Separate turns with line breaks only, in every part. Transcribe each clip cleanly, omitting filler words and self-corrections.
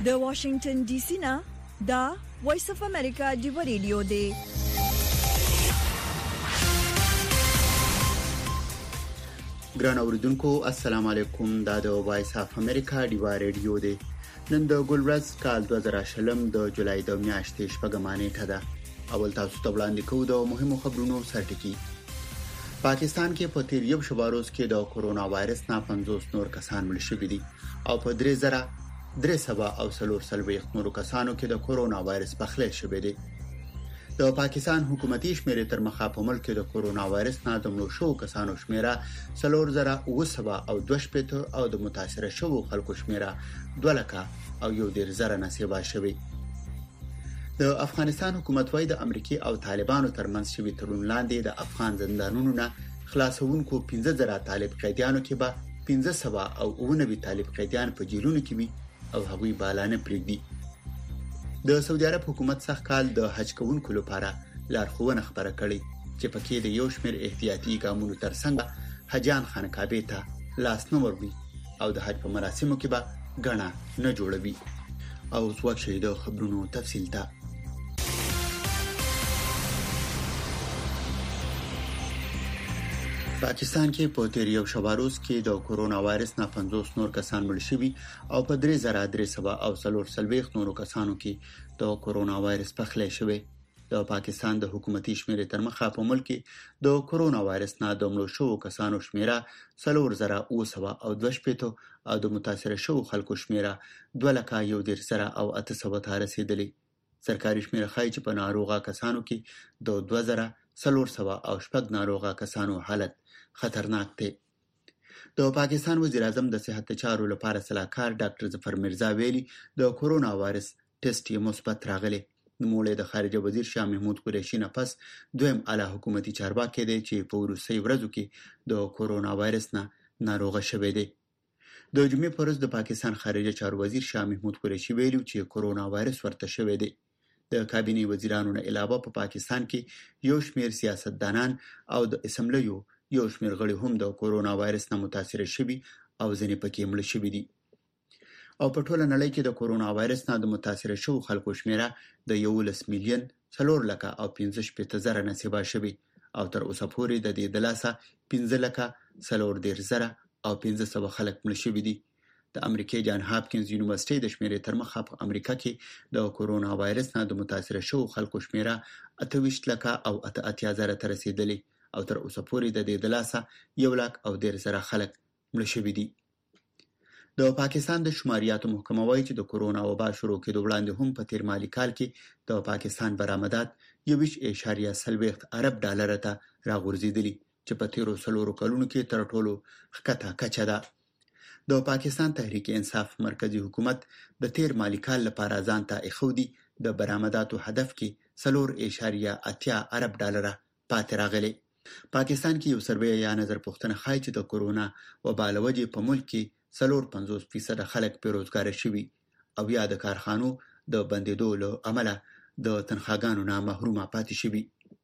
د واشنگټن ډي سي نه دا وایس اف امریکا دی ریډیو دی.
ګران اوریدونکو السلام علیکم. دا د وایس اف امریکا دی ریډیو دی. نن د ګلورز کال 2020 د جولای د میاشتې شپږمانه ټه ده. اول تاسو ته وړاندې کوو د مهمو خبرونو سرټکی. پاکستان کې په تیر یو شباروز کې د کورونا وایرس نه 50 نور کسان مړ شوي دي او په 3,300 او 400 نور کسانو کې د کورونا وایرس پخلی شوی دی. د پاکستان حکومتي شمیرې تر مخه په ملک کې د کورونا وایرس نه د مړو شوو کسانو شمیره 4,900 او 2 او د متاثر شوو خلکو شمیره 2,00,000 او 1,000 نسبه شوی. د افغانستان حکومت وايي د امریکای او طالبانو ترمنځ شوی تړون لاندې د افغان زندانونو نه خلاصونکو 15,000 طالب قیدیانو کې به 1500 او 90 طالب قیدیان په جیلونو کې وي او هغوی بالانه پریږدي. د سعودي عرب حکومت څخه کال د حج کوونکو لپاره لارښوونه خبره کړې چې پکې د یو شمېر احتیاطي ګامونو ترڅنګ حجیان خانقابه ته لاس نه وروي او د حج په مراسمو کې به غنا نه جوړوي. او څوک شي د خبرونو تفصیل ته پاکستان کې په تیر یو شباروز کې د کورونا وایرس نه 50 نور کسان مړ شوي او په 3,300 او 400 نور کسانو کې د کورونا وایرس پخلی شوی. د پاکستان د حکومتي شمیرې تر مخه په ملک کې د کورونا وایرس نه د مړو شوو کسانو شمیره 4,900 او 2 او د متاثر شوو خلکو شمیره 2,100 او 800 ته رسیدلې. سرکاري شمیره ښایي چې په ناروغه کسانو کې د 2,400 او 6 ناروغه کسانو حالت خطرناک دی. د پاکستان وزیر اعظم د صحت چارو لپاره صلاحکار ډاکټر ظفر مرزا ویلي د کورونا وایرس ټیسټ یې مثبت راغلی. نوموړی د خارجه وزیر شاه محمود قریشي نه پس دویم اعلی حکومتي چارواکي دی چې په وروستي ورځو کې د کورونا وایرس نه ناروغه شوی دی. د جمعې پر ورځ د پاکستان خارجه چارو وزیر شاه محمود قریشي ویلي چې کورونا وایرس ورته شوی دی. د کابینې وزیرانو نه علاوه په پاکستان کې یو شمېر سیاستدانان او د اسمبلیو یو شمېر غړي هم د کورونا وایرس نه متاثر شوي او ځینې پکې مړه شوي دي. او په ټوله نړۍ کې د کورونا وایرس نه د متاثر شوو خلکو شمیره د 11,415,000 نسبه شوی او تر اوسه پورې د دې د لاسه 15,410,000 او 500 خلک مړه شوي دي. د امریکای جان هاپکینز یونیورسيټي د شمیرې تر مخه په امریکا کې د کورونا وایرس نه د متاثر شوو خلکو شمیره 28,00,000 او 88,000 ته رسیدلې او تر اوسه پورې د دې د لاسه 1,10,000 خلک مړه شوي دي. د پاکستان د شماریاتو محکمه وايي چې د کورونا وبا شروع کېدو وړاندې هم په تیر مالی کال کې د پاکستان برآمدات 21.0 ارب ډالر ته راغورځېدلي چې په تیرو 4 کلونو کې تر ټولو ښکته کچه ده. د پاکستان تحریک انصاف مرکزی حکومت د تیر مالی کال لپاره ځان ته اخودي د برآمداتو هدف کې 4.8 ارب ډالر پاتې راغلي. پاکستان کې یو سروې یا نظر پوښتنه ښایي چې د کورونا وبا له وجې په ملک کې 50% خلک بیروزګار شوي او یا د کارخانو د بندیدو له امله د تنخواګانو نه محروم پاتې شوي.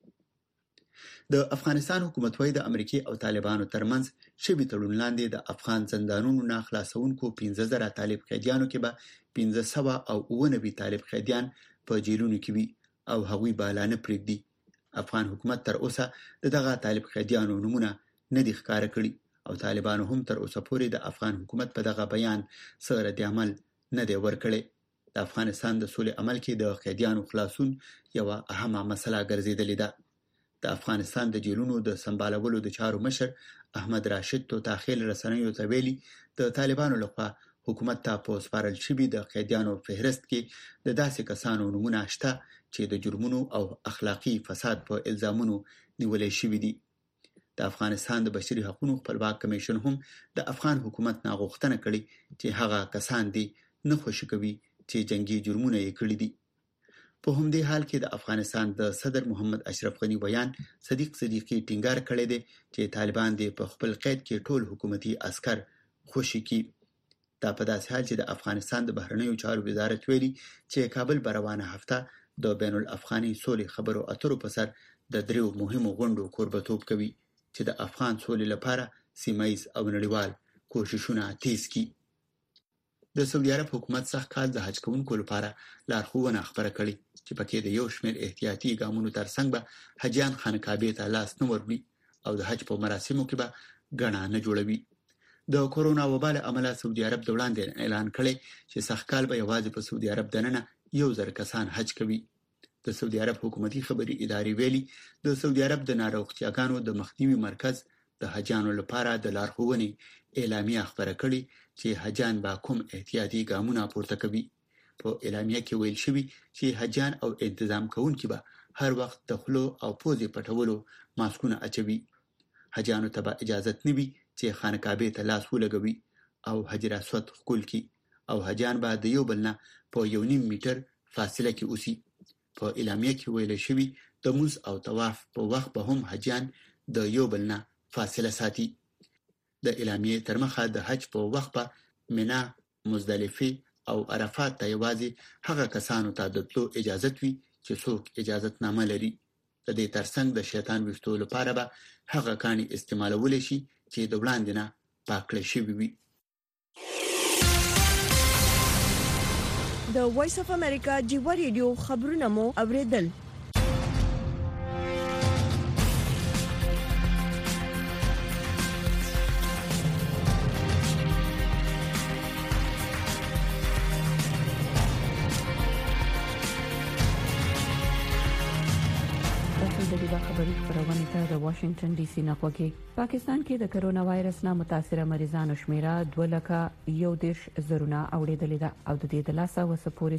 د افغانستان حکومت وايي د امریکای او طالبانو ترمنځ شوی تړون لاندې د افغان زندانونو نه خلاصونکو 15,000 طالب قیدیانو کې به 500 او 90 طالب قیدیان په جیلونو کې وي او هغوی بالانه پریږدي. افغان حکومت تر اوسه دغه طالب قیدیانو نمونه نه دي ښکاره کړي او طالبانو هم تر اوسه پورې د افغان حکومت په دغه بیان سره د عمل نه دی ورکړي. د افغانستان د سولې عمل کې د قیدیانو خلاصون یو اهمه مسله ګرځیدلې ده. د افغانستان د جیلونو د سمبالولو د چارو مشر احمد راشد تو تاخیل رسنیو ته ویلي د طالبانو لخوا حکومت ته په سپارل شوي د قیدیانو فهرست کې د داسې کسانو نمونه شته چې د جرمونو او اخلاقی فساد په الزامونو نیولې شوي دي. د افغانستان د بشري حقوقو خپلواک کمیشن هم د افغان حکومت نه غوښتنه کړې چې هغه کسان دي نه خوشی کوي چې جنگي جرمونه یې کړی دي. په همدې حال کې د افغانستان د صدر محمد اشرف غنی بیان صدیق صدیقی ټینګار کړی دی چې طالبان دې په خپل قید کې ټول حکومتي عسكر خوشی کی. دا په داسې حال چې د افغانستان د بهرنیو چارو وزارت ویلي چې کابل په روانه هفته د بین الافغاني سولې خبرو اترو په سر د 3 مهمو غونډو کوربتوب کوي چې د افغان سولې لپاره سیمه ایز او نړیوال کوششونه تیز کړي. د سعودي عرب حکومت سخت کال د حج کوونکو لپاره لارښوونه خبره کړې چې پکې د یو شمېر احتیاطي ګامونو ترڅنګ به حجیان خانقابې ته لاس نه وروړي او د حج په مراسمو کې به ګڼه نه جوړوي. د کورونا وبا له امله سعودي عرب د وړاندې اعلان کړی چې سخت کال به یوازې په سعودي عرب دننه 1000 کسان حج کوي. د سعودي عرب حکومتي خبري ادارې ویلي د سعودي عرب د ناروغتیاګانو د مخنیوي مرکز د حجانو لپاره د لارښوونې اعلامیه خبره کړې چې حجان به کوم احتیاطي ګامونه پورته کوي. په اعلامیه کې ویل شوی چې حجان او تنظیم کوونکي به هر وخت د خلو او پوزې پټولو ماسکونه اچوي. حجانو ته به اجازه نه وي چې خانقابې ته لاس ولګوي او حجر اسود ښکل کړي او حجان به د یو بل نه په 1.5 میټر فاصله کې اوسي. په اعلامیه کې ویل شوی د موز او طواف په وخت به هم حجان د یو بل نه فاصله ساتي. د اعلامیه تر مخه د حج په وخت په منا، مزدلفه او عرفات ته یوازې هغه کسانو ته د تلو اجازه وي چې څوک اجازه نامه لري. د دې ترڅنګ د شیطان وشتو لپاره به هغه کاني استعمالول شي چې د وړاندې نه پاکل شوی وي.
د وایس اف امریکا جیوا ریډیو خبرونه مو اوریدل.
خبري خبرونه ته د واشنگټن ډي سي نقوږي. پاکستان کې د کرونا وایرس نه متاثره مریضانو شمیره 2,11,000 اوریدلې ده او د دې د لاسه وسپوري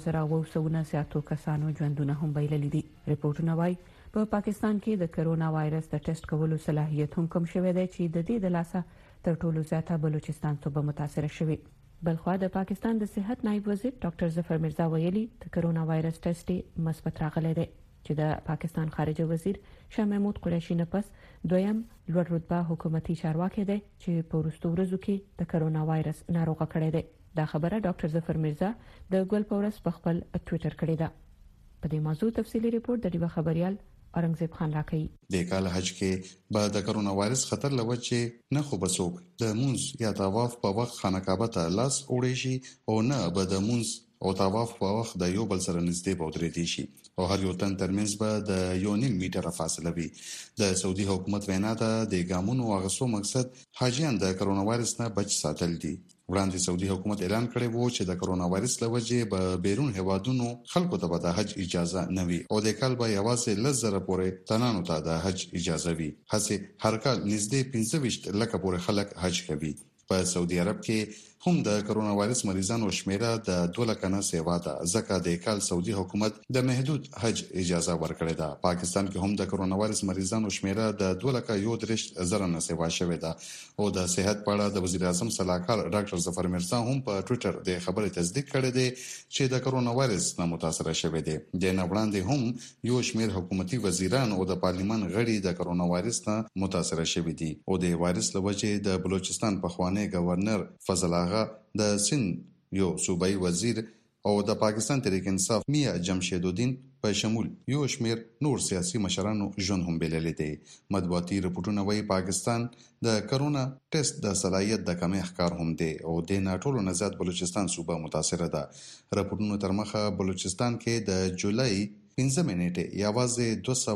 3,200 زیاتو کسانو ژوندونه هم بایللې دي. ریپورتونه وايي په پاکستان کې د کرونا وایرس د ټیسټ کولو صلاحیت هم کم شوی دی چې د دې د لاسه تر ټولو زیاته بلوچستان صوبه متاثره شوی. بلخوا د پاکستان د صحت نائب وزیر ډاکټر ظفر مرزا ویلي د کرونا وایرس ټیسټ مثبت راغلی دی چې د پاکستان خارجه وزیر شاه محمود قریشي نه پس دویم لوړ رتبه حکومتي چارواکي دی چې په وروستو ورځو کې د کرونا وایرس ناروغه کړی دی. دا خبره ډاکټر ظفر مرزا د ګل پورس په خپل ټوئیټر کړی ده. په دې موضوع تفصیلی ریپورت د ډیوه خبريال اورنګزیب خان راکړي.
د کال حج کې بعد د کرونا وایرس خطر لوچې نه خو بسوک د مونږ یا طواف په وخت خانقابه ته لاس وړي شي او نه به د مونږ او طواف په وخت د یو بل سره نږدې بودرې دي شي او هر یو تن ترمنځ به د 1.5 میټر فاصله وي. د سعودي حکومت وینا ده د ګامونو اغوستو مقصد حاجیان د کرونا وایرس نه بچ ساتل دي. وړاندې سعودي حکومت اعلان کړی وو چې د کرونا وایرس لوجې به بیرون هوادونو خلکو ته د حج اجازه نه وي او د کال به یوازې 10,000 پورې تنانو ته د حج اجازه وي. هڅه هر کال نږدې 25 لک پورې خلک حج کوي. په سعودي عرب کې هم د کرونا وایرس مریضانو شمیره د 2 لک نه سیوا ده ځکه د کال سعودي حکومت د محدود حج اجازه ورکړې ده. پاکستان کې هم د کرونا وایرس مریضانو شمیره د 2,31,000 نه سیوا شوې ده او د صحت په اړه د وزیر اعظم صلاحکار ډاکټر ظفر مرزا هم په ټوئیټر د خبرې تصدیق کړې ده چې د کرونا وایرس نه متاثر شوی دي. د نه وړاندې هم یو شمیر حکومتي وزیران او د پارلیمان غړي د کرونا وایرس نه متاثر شوی دي او د وایرس لوجې د بلوچستان پخوانی گورنر فضل آغا د سند یو صوبایي وزیر او د پاکستان تحریک انصاف میا جمشید الدین په شمول یو شمیر نور سیاسي مشرانو ژوند هم بللې دي. مطبوعاتي رپورټونه وايي پاکستان د کرونا ټیسټ د صلاحیت د کمی ښکار هم دی او د ناټولو نزاد بلوچستان صوبه متاثره ده. رپورټونو تر مخه بلوچستان کې د جولای 15 منېټه یوازې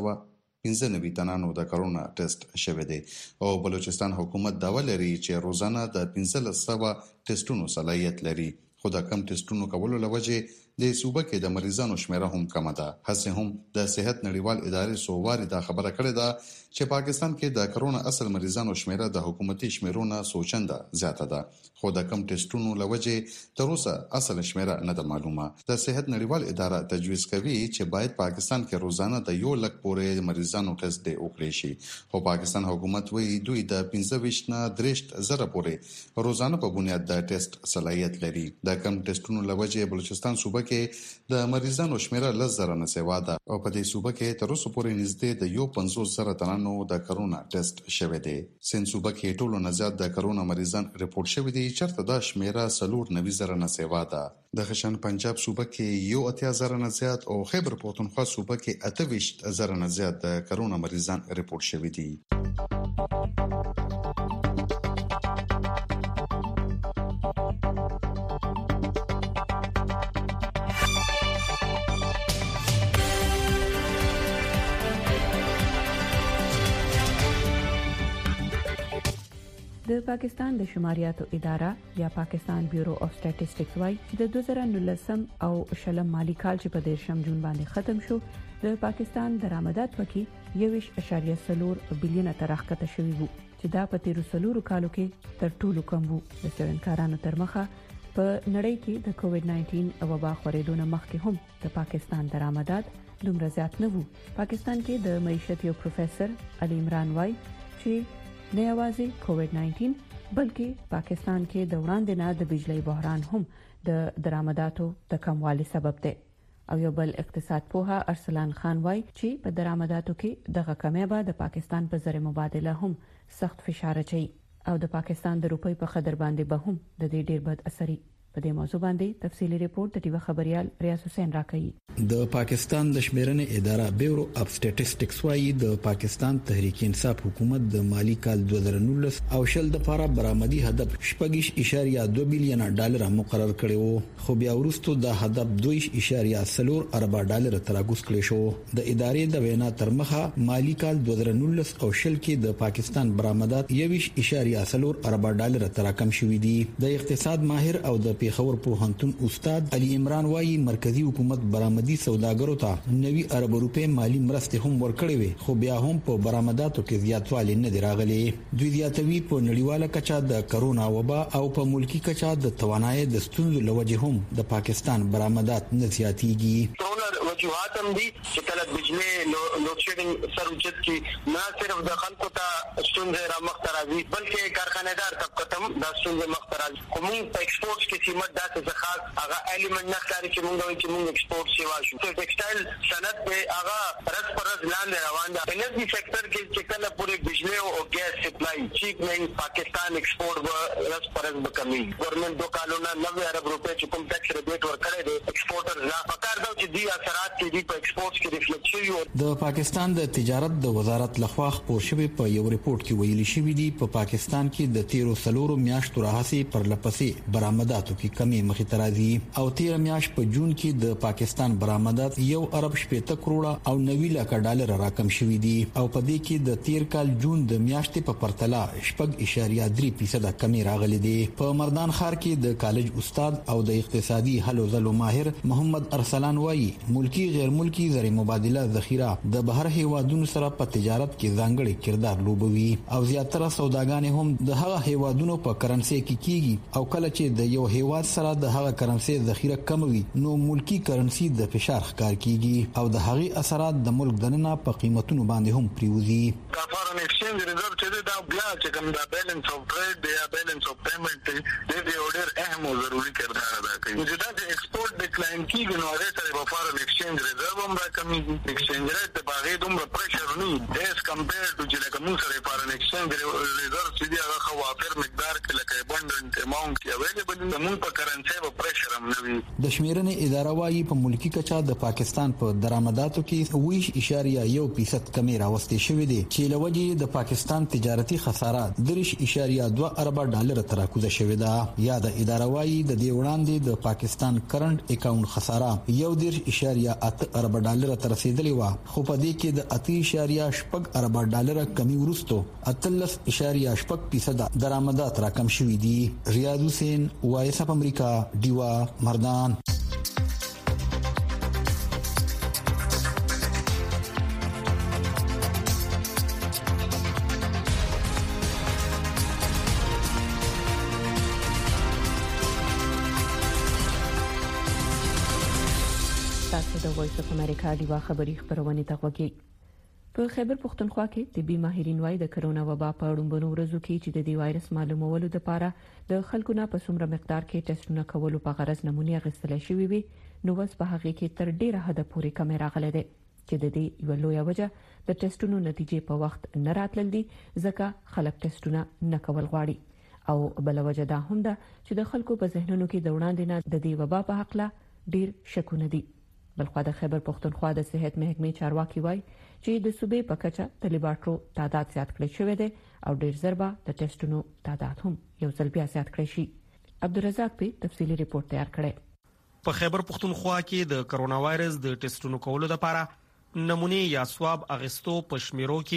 295 تنانو د کرونا ټیسټ شوه دی او بلوچستان حکومت دا ولري چې روزانه د 1500 ټیسټونو صلاحیت لري. خو د کم ټیسټونو کولو لوجه د صوبه کې د مریضانو شمیره هم کم ده. هڅه هم د صحت نړیوال ادارې سوواري دا خبره کړې ده چې پاکستان کې د کرونا اصل مریضانو شمیره د حکومتي شمیرونو سوچنده زیاته ده خو د کم ټیسټونو لوجه تر اوسه اصل شمیره نه ده معلومه. د صحت نړیوال اداره تجویز کوي چې باید پاکستان کې روزانه د 1 لک پورې مریضانو ټیسټ دی وکړي شي خو پاکستان حکومت وایي دوی د 25 نه 30,000 پورې روزانه په بنیاد د ټیسټ صلاحیت لري. د کم ټیسټونو لوجه بلوچستان صوبه کې د مریضانو شمیره 10,000 نه سیوا ده او په دې صوبه کې تر اوسه پورې نږدې د 50,000 تنانو د کرونا ټیسټ شوه دی. سند صوبه کې ټولو نه زیات د کرونا مریضان ریپورت شوه دي چرته دا شمیره 90,000 نه سیوا ده. د خشن پنجاب صوبه کې 80,000 نه زیات او خیبر پختونخوا صوبه کې 28,000 نه زیات د کرونا مریضان ریپورت شوه دي.
د پاکستان د شماریاتو اداره یا پاکستان بیورو اف سټیټسټکس وايي چې د 2019 او شلم مالی کال چې په 13 جون باندې ختم شو د پاکستان درآمدات پکې 1.4 بلین تر راکته شوی وو چې دا په 13 کالو کې تر ټولو کم وو. د څېړنکارانو تر مخه په نړۍ کې د کووډ-19 وبا خورېدو نه مخکې هم د پاکستان درآمدات دومره زیات نه وو. پاکستان کې د معیشت یو پروفیسور علي عمران وايي چې نه یوازې کووډ-19 بلکې پاکستان کې د وړاندې نه د بجلی بحران هم د درآمداتو د کموالي سبب دی. او یو بل اقتصاد پوها ارسلان خان وايي چې په درآمداتو کې دغه کمی به د پاکستان په زر مبادله هم سخت فشار اچي او د پاکستان د روپۍ په قدر باندې به هم د دې ډیر بد اثري. په دې موضوع باندې تفصيلي ریپورت د ټیوی خبريال ریاض حسین راکړي.
د پاکستان د شمیرنې اداره بیورو اف سټیټسټکس وايي د پاکستان تحریک انصاف حکومت د مالی کال 2019 او شل د لپاره برآمدي هدف 6.2 بلین ډالر مقرر کړی وو، خو بیا وروسته د هدف 2.4 ارب ډالر تراګوس کړی شو. د ادارې د وینا تر مخه مالی کال 2019 او شل کې د پاکستان برآمدات 1.4 ارب ډالر تراکم شوې دي. د اقتصاد ماهر او د پیښور پوهنتون استاد علي عمران وايي مرکزی حکومت برآمدي سوداګرو ته 90 ارب روپے مالی مرستې هم ورکړې وي، خو بیا هم په برآمداتو کې زیاتوالی نه دی راغلی. دوی زیاتوي په نړیواله کچه د کرونا وبا او په ملکی کچه د توانایي د ستونزو لوجه هم د پاکستان برآمدات نه زیاتېږي.
کرونا وجوهات هم دي چې کله بجلی لوډ شیډینګ سر اوچت کی نه صرف د خلکو ته ستونزې را مخ ته راځي بلکې کارخانه‌دار طبقه هم د ستونزې مخ ته راځي. کوم په ایکسپورټ کې قیمت داسې خاص هغه الیمنت نه ښکاري چې موږ وایو چې موږ ایکسپورټ سیوا شو. ټیکسټایل صنعت به هغه رس پر رس لاندې روان ده. انرژي سېکټر کې چې کله پورې بجلی او ګیس سپلای چیپ نه پاکستان ایکسپورټ به رس پر رس کمی. ګورنمنت 2 کالونه 90 ارب روپے چې کوم ټیکس ریبیټ ورکړي دي ایکسپورټر لا پکار دا چې دی اثرات کې دی په ایکسپورټ کې ریفلیکټ شوی. د
پاکستان د تجارت د وزارت لخوا خپور شوی په یو ریپورت کې ویلي شوی دی په پاکستان کې د 13 میاشتو راهسي پر لپسې برآمداتو کې کمی مخې ته راځي او 13 میاشت په جون کې د پاکستان برآمدات 1 ارب 70 کروڑه او 90 لک ډالر راکم شوي دي او په دې کې د 13 کال جون د میاشتې په پرتله 6.3% کمی راغلي دي. په مردان ښار کې د کالج استاد او د اقتصادي حل او ځلو ماهر محمد ارسلان وايي ملکی غیر ملکی زر مبادله ذخیره د بهر هیوادونو سره په تجارت کې ځانګړي کردار لوبوي او زیاتره سوداګانې هم د هغه هیوادونو په کرنسي کې کیږي او کله چې د یو هیواد سره د هغه کرنسي ذخیره کموي نو ملکی کرنسي د فشار ښکار کیږي او د هغه اثرات د ملک دننه په قیمتونو باندې هم پریوزي.
فارن ایکسچینج ریزرو چې دا بیا چې کوم دا بیلانس اف ټریډ دی یا بیلانس اف پیمنٹ دی یو ډېر اهم او ضروري کردار ادا کوي. چې دا د ایکسپورټ ډیکلاین کیږي نو هغه سره په فارن ایکسچینج ریزرو هم راکمېږي. ایکسچینج ریټ د باغې دومره پریشر نه دی اس کمپیر ټو چې لکه موږ سره فارن ایکسچینج ریزرو چې دی هغه خوافر مقدار کې لکه ابندنت اماونت کې اویلیبل دی موږ په کرنسي په پریشر هم نه وي.
د شمیرنې اداره وايي په ملکی کچه د پاکستان په درآمداتو کې 0.1% کمی راوستي شوې دي چې لوجه د پاکستان تجارتي خساره 3.2 ارب ډالر تراکوزه شوې ده. یا د اداره وايي د دې وړاندې د پاکستان کرنٹ اکاونټ خساره 1.8 ارب ډالر تر رسیدلې و خو په دې کې د 8.8 ارب ډالر کمی ورستو 13.8% درآمدات راکم شوې دي. ریاض حسین وایس اف امریکا دیوا مردان.
تاسو د وایس اف امریکا دیوا خبری خبرونه ته وګورئ. په خیبر پختونخوا کې طبي ماهرین وايي د کرونا وبا په اړوندو ورځو کې چې د دې وایرس معلومولو لپاره د خلکو نه په څومره مقدار کې ټیسټونه کولو په غرض نمونه اخیستل شوې وي نو وس په هغه کې تر ډیره حد پورې کمی راغله ده چې د دې یو لوی وجه د ټیسټونو نتیجې په وخت نه راتلل دي ځکه خلک ټیسټونه نه کول غواړي او بل وجه دا هم ده چې د خلکو په ذهنونو کې د وړاندې نه د دې وبا په حق لا ډیر شکونه دي. بلخو د خیبر پختونخوا د صحت محکمې چارواکي وایي چې د صوبې په کچه د لیبارټرو تعداد زیات کړی شوی دی او ډیر ضربه د ټیسټونو تعداد هم یو ځل بیا زیات کړی شي. عبدالرزاق په تفصیلی ریپورت تیار کړی.
په خیبر پختونخوا کې د کرونا وایرس د ټیسټونو کولو لپاره نمونه یا سواب اغستو په شمیرو کې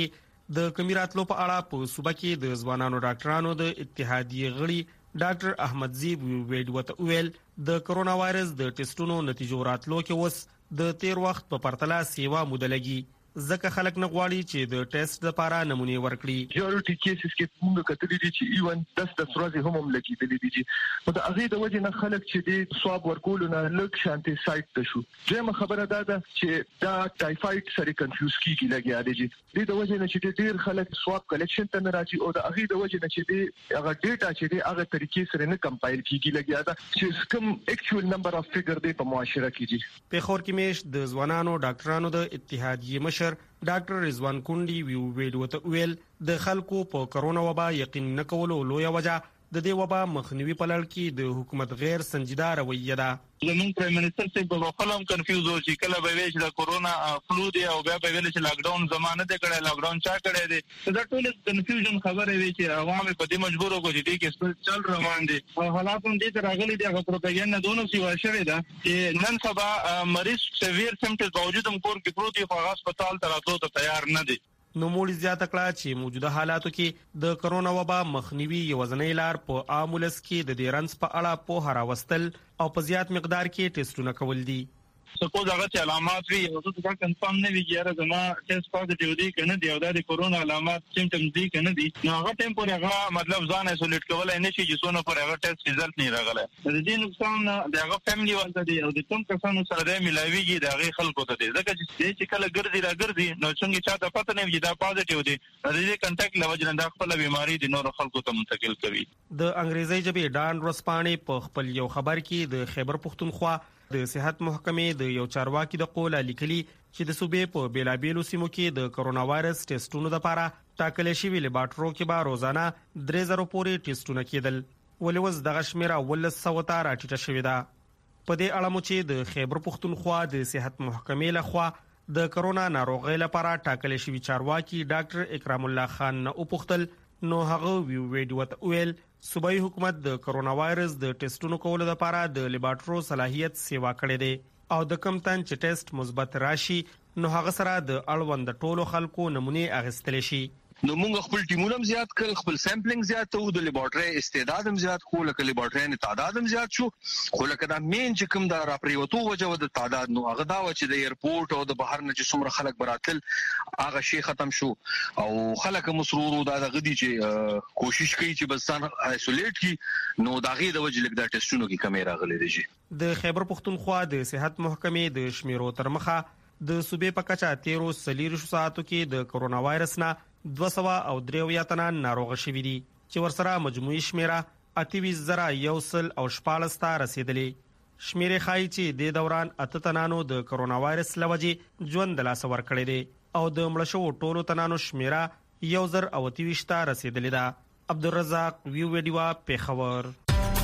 د کمیراتلو په اړه په صوبه کې د ځوانانو ډاکټرانو د اتحادیې غړي ډاکټر احمد زیب ویډیو ویل د کرونا وایرس د ټیسټونو نتیجو راتلو کې اوس د تیر وخت په پرتله سیوا موده لګي ځکه خلک نه غواړي چې د ټیسټ لپاره نمونه ورکړي.
جوړټي کیسز کې موږ کتلې دي چې ایون 10 ورځې هم لګیدلې دي چې په هغه د وجه نه خلک چې د سواب ورکول نه لږ شانتي سایت ته شو. دغه خبره ده چې دا ټایفاید سره کنفیوز کیږي لګیا دي د وجه نه چې ډیر خلک سواب کلیکشن ته نه راځي او د هغه د وجه نه چې هغه ډیټا چې د هغه طریقې سره نه کمپایل کیږي لګیا ده چې کوم اکچوال نمبر اف فګر دی په معاشره کې دي.
په خور کې مش د ځوانانو ډاکټرانو د اتحادیې ډاکټر رضوان کونډي ویډیو ویل د خلکو په کرونا وبا یقین نه کولو لوی وجه د دې وبا مخنیوي په لړ کې د حکومت غیر سنجیده رویه ده.
زموږ پرایم منسٹر سے په خپلم کنفیوز و چې کله به ویل چې کرونا فلو دی او بیا به ویل چې لاک ډاون زمانه ته کړه لاک ډاون چا کړه دی دا ټول کنفیوژن خبره وی چې عوام په دې مجبور وګړي دي کې چل روان دي او حالات هم دې راغلي دي هغه پروپاګاندا دونو سیوا شوی ده چې نن سبا مریض سیویر سمټمز باوجود هم کور کې پروت دي خو هغه هسپتال ته راتلو ته تیار نه دي.
نو موږ زیاته کړه چې موجوده حالاتو کې د کرونا وبا مخنیوي یو ځنې لار په عامولس کې د ډیرنس په اړه په هراوستل او په زیات مقدار کې ټیسټونه کول دي.
سپوز هغه چې علامات وي او څه دا کنفرم نه وي چې زما ټیسټ پازیټیو دی کنه دی او د کرونا علامات سیمټمز دي کنه دي نو هغه ټیم پر هغه مطلب ځان ایسولیټ کول نه شي چې څونه پر هغه ټیسټ ریزلټ نه راغله. د دې نقصان د هغه فیملی ولته دی او د کوم کسانو سره د ملاویږي د هغه خلکو ته دی ځکه چې کله ګرځي نو څنګه چاته پته نه وي دا پازیټیو دی د دې کنټاکټ لوجه نه خپل بیماری د نور خلکو ته منتقل کوي.
د انګریزي ژبې ډان رسپانې په خپل یو خبر کې د خیبر پښتونخوا د صحت محکمې د یو چارواکي د قول لیکلي چې د صوبې په بیلابیلو سیمو کې د کرونا وایرس ټیسټونو لپاره ټاکل شوی لیبارټرو کې به روزانه 3000 پورې ټیسټونه کېدل ولوس دغه شمیره 1900 ته راټیټه شوې ده. په دې اړه مو چې د خیبر پښتونخوا د صحت محکمې لخوا د کرونا ناروغۍ لپاره ټاکل شوی چارواکي ډاکټر اکرام الله خان نه وپوښتل نو هغه ویډیو ویل صوبایي حکومت د کرونا وایرس د ټیسټونو کولو لپاره د لیبارټرو صلاحیت سیوا کړی دی او د کم تن چې ټیسټ مثبت راشي نو هغه سره د اړوند ټولو خلکو نمونه اخیستل شي.
نو موږ خپل ټیمونه هم زیات کړل خپل سیمپلینګ زیات وو د لیبارټري استعداد هم زیات خو لکه لیبارټري نه تعداد هم زیات شو خو لکه دا مین چې کوم د راپریوتو وجو د تعداد نو هغه دا و چې د ایرپورټ او د بهر نه چې څومره خلک براتل هغه شی ختم شو او خلک مسرور دا غدي چې کوشش کوي چې بسان ایسولیټ کی نو دا غي د وجه لګ دا ټیسټونو کې کمی راغلي دي.
د خیبر پښتونخوا د صحت محکمې د شمیرو تر مخه د صوبې په کچا 13 ساعتو کې د کرونا وایرس نه 203 تنه ناروغ شوي دي چې ورسره مجموعي شمیره 28,114 ته رسیدلې. شمیرې ښایي چې د دوران 8 تنانو د کرونا وایرس لوجې ژوند د لاس ور کړی دی او د مړ شوو ټولو تنانو شمیره 1023 ته رسیدلې ده. عبدالرزاق ویډیو پیښور.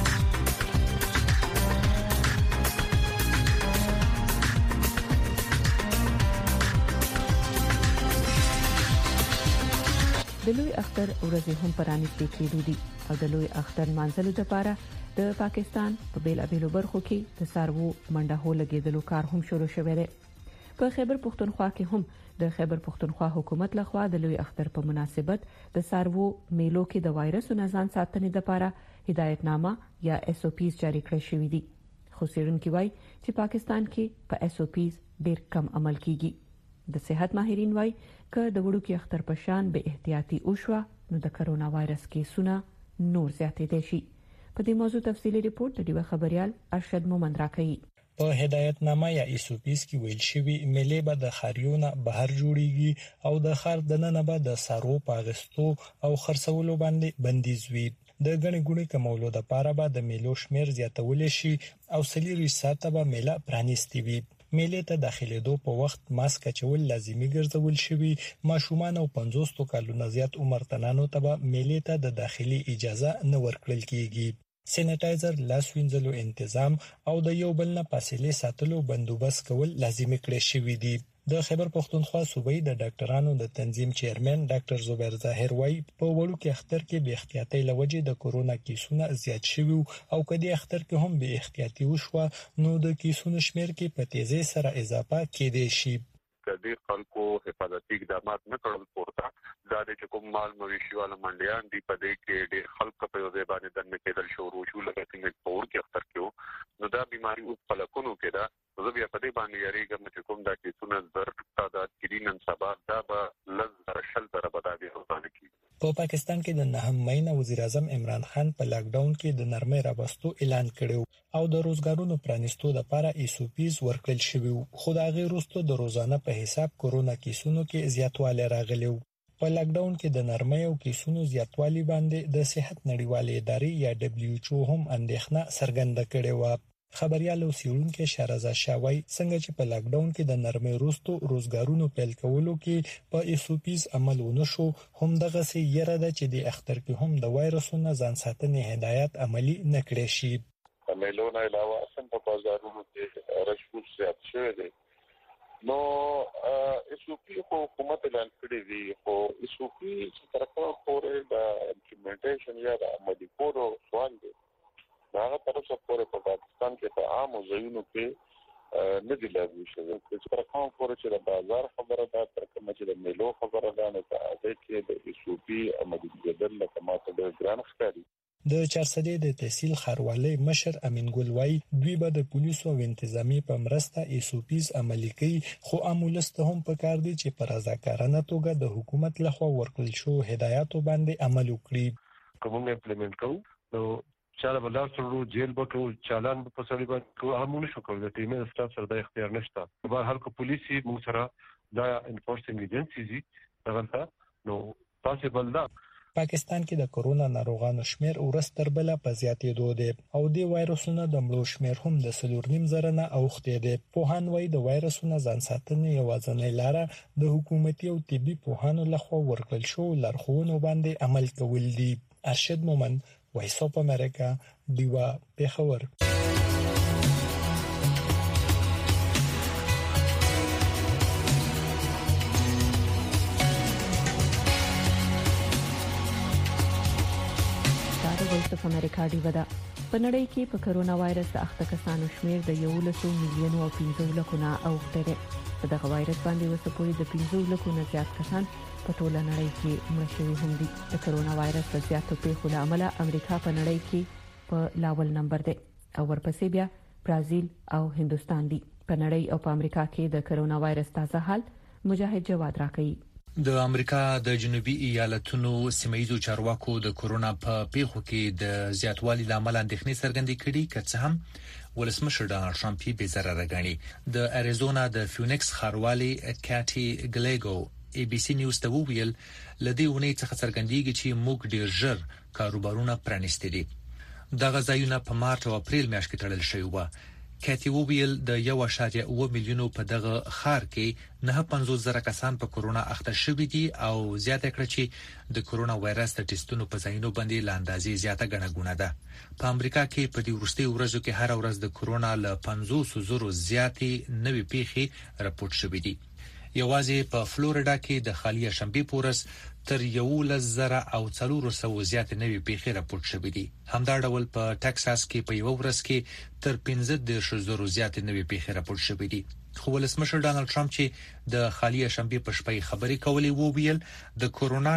د لوی اختر ورځې هم پرانیستې کېدو دي او د لوی اختر مانځلو لپاره د پاکستان په بیلابیلو برخو کې د سارو منډه هو لګیدلو کار هم شروع شوی دی. په خیبر پښتونخوا کې هم د خیبر پښتونخوا حکومت لخوا د لوی اختر په مناسبت د سارو میلو کې د وایرس نه ځان ساتنې لپاره هدایتنامه یا SOPs جاری کړی شوی دي. خو څېړونکي وایي چې پاکستان کې په SOPs ډېر کم عمل کیږي. د صحت ماهرین وایي که د وړوکی اختر په شان به احتیاطي وشوه نو د کرونا وایرس کیسونه نور زیاتېدای شي. په دې موضوع تفصیلی ریپورت د ډیوه خبريال ارشد مومند راکوي.
په هدایتنامه یا SOPs کې ویل شوی میلې به د خاریونه بهر جوړیږي او د خار دننه به د سارو پاغستو او خرڅولو باندې بندیز وي. د غني ګونې کمولو لپاره به د میلو شمیر زیاتول شي او 30 ساعته به میله پرانیستي وي. میلې ته داخليدو په وخت ماسک چول لازمي ګرځول شوی. ماشومان او 50 کالو نه زیات عمر تنانو ته به میلې ته د داخلي اجازه نه ورکړل کیږي. سینیټایزر، لاس وینځلو تنظیم او د یو بل نه فاصله ساتلو بندوبست کول لازمي کړی شوی دی. د خیبر پښتونخوا صوبې د ډاکټرانو د تنظیم چیرمن ډاکټر زبیر ظاهر وایي په وړوکی اختر کې به احتیاطي لوجې د کورونا کیسونه زیات شوي او کدي اختر کې هم به احتیاطي وشوه نو د کیسونو شمیر کې په تیزی سره اضافه کېدای شي.
کدي خلکو حفاظتي اقدامات نه کړل پورته دا د کوم مال مویشي والا منډیان دی په دې کې ډېر خلک په یو ځای باندې دنه کېدل شروع شو لکه څنګه پور کې اختر کېو نو دا بيماري اوس په لکونو کې دا زه بیا په دې باندې یریږم چې کوم دا کیسونه زر تعداد کې نن سبا دا به لږ شل تر بدابي روانه کی
په پاکستان کې د 9 مې وزیر اعظم عمران خان په لاک ډاون کې د نرمۍ راوستو اعلان کړو او د روزګارونو پرانیستو لپاره ایسوپیز ورکړل شوی خو دا غیر وروسته د روزانه په حساب کورونا کیسونو کې زیاتوالی راغلی په لاک ډاون کې د نرمۍ او کیسونو زیاتوالی باندې د صحت نړیوالې ادارې یا دبليو ایچ او هم اندېښنه څرګنده کړې و خبريال او سیرونکو شهرزاد شاوی څنګه چې په لاک ډاون کې د نرمۍ وروسته روزګارونو پیل کولو کې په ایسوپیز عمل ونشو هم دغه سي یره ده چې د اختر کې هم د وایرسونو ځان ساتنې هدایت عملی نکړي شي
ملونه علاوه اصلا په بازارونو کې رشوت زیات شوی دی نو ایسوپی خو حکومت اعلان کړی دی خو ایسوپی چې طرفه پورې د امپلیمنټیشن یا د عملي کولو سوال دی هغه طرف څخه پورې په پاکستان کې په عام ځایونو کې نه دی لاګو شوی چې طرفه پورې چې د بازار خبره ده تر کومه چې د میلو خبره ده نو په هغه کې د ایسوپی عملي کېدل لکه ماته د ګران ښکاري
د چارسدې د تحصیل خاروالۍ مشر امین ګل وای دوی به د پولیسو او انتظامی په مرسته ایسوپیز عملي کوي خو امولسته هم په کار دي چې پر رضاکارانه توګه د حکومت لخوا ورکړل شو هدایاتو باندې عمل وکړي
کوم امپلیمنٹ کوو نو چاله بلار سره جیل بکو چالان په سړي باندې هم نشو کولای د ټیمه سټاف سره د اختیار نشته په هر کو پولیسي موږ سره دا انفورسینګ ایجنسیز دغه نو پاسبل ده
پاکستان کې د کرونا ناروغانو شمیر ورستر بل په زیاتېدو دی او د وایرسونو د مړو شمیر هم د 4.5 زره نه اوخته دی په هان وای د وایرسونو ځان ساتنې یوازنۍ لاره د حکومتي او طبي پوهانو لخوا ورکړل شو لارښوونو باندې عمل کول دي ارشد مومن وایس اف امریکا دیوا پیښور
وایس اف امریکا دیوا دا په نړۍ کې په کرونا وایرس د اخته کسانو شمیر د 11 میلیون او 15 لکه نه اوخته ده په دغه وایرس باندې وسپوري د 15 لکه نه زیات کسان په ټوله نړۍ کې مړ شوي هم دي د کرونا وایرس د زیاتو پیښو له امله امریکا په نړۍ کې په لاول نمبر ده او ورپسې بیا برازیل او هندستان دي په نړۍ او په امریکا کې د کرونا وایرس تازه حال مجاهد جواد راکړي
د امریکا د جنوبي ایالتونو سیمایي چارواکو د کرونا په پیښو کې د زیاتوالي لامل اندېښنې څرګندې کړي که څه هم ولسمشر ډانلډ ټرمپ به ضرر غني د اریزونا د فینکس خاروالي کاټي ګلیګو ای بي سي نیوز ته ویل لدی ونی څخه څرګندېږي چې موږ ډیر ژر کاروبارونه پرانیستي دي د غزایونه په مارچ او اپریل میاشت کې تړل شوی و کاټي ویل د 1.9 میلیونو په دغه خار کې 950 زره کسان په کرونا اخته شوي دي او زیاته کړ چې د کرونا وایرس د ټیسټونو په ځایونو باندې لاندازې زیاته غنګونه ده په امریکا کې په دې وروستي ورځو کې هر ورځ د کرونا ل 500 زره زیاتې نوې پیښې راپورټ شوې دي یوازې په فلوریدا کې د خالی شنبه پورس تر 11,000 او 400 زیات نوې پیښې راپورټ شوې دي همدا ډول په ټکساس کې په یو ورځ کې تر 15,000 زیات نوې پیښې راپورټ شوې دي خو ولسمشر ډانلډ ټرمپ چې د خالی شنبه په شپه خبرې کولې وو ویل د کرونا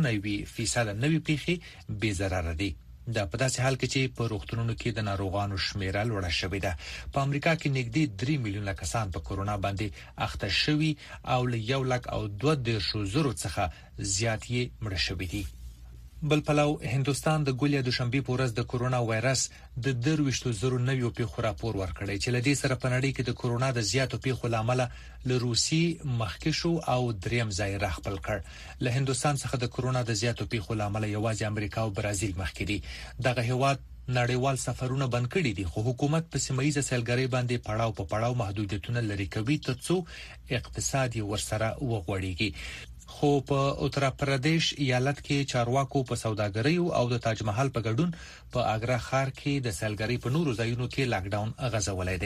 99% نوې پیښې بې ضرر دي دا په داسې حال کې چې په روغتونونو کې د ناروغانو شمیره لوړه شوې ده په امریکا کې نږدې 3 میلیونه کسان په کرونا باندې اخته شوي او له 1,200,000 څخه زیات یې مړه شوي دي بل پلو هندستان د ګولیا د شنبه پورز د کرونا وایرس د 23,000 نویو پیښو راپور ورکړی چې لدې سره په نړۍ کې د کرونا د زیاتو پیښو لامل له روسي مخکې شو او دریم ځای راخپل کړ له هندستان څخه د کرونا د زیاتو پیښو لامل یوازې امریکا او برازیل مخکې دي دغه هیواد نړیوال سفرونه بند کړي دي خو حکومت په سیمایي سیلګرۍ باندې پړاو په پړاو محدودیتونه لري کوي ترڅو اقتصادي ورسره وغوړيږي خو په اتر پردیش ایالت کې چارواکو په سوداګرۍ او د تاج محل په ګډون په اګرا ښار کې د سیلګرۍ په نورو ځایونو کې لاک ډاون غځولای دی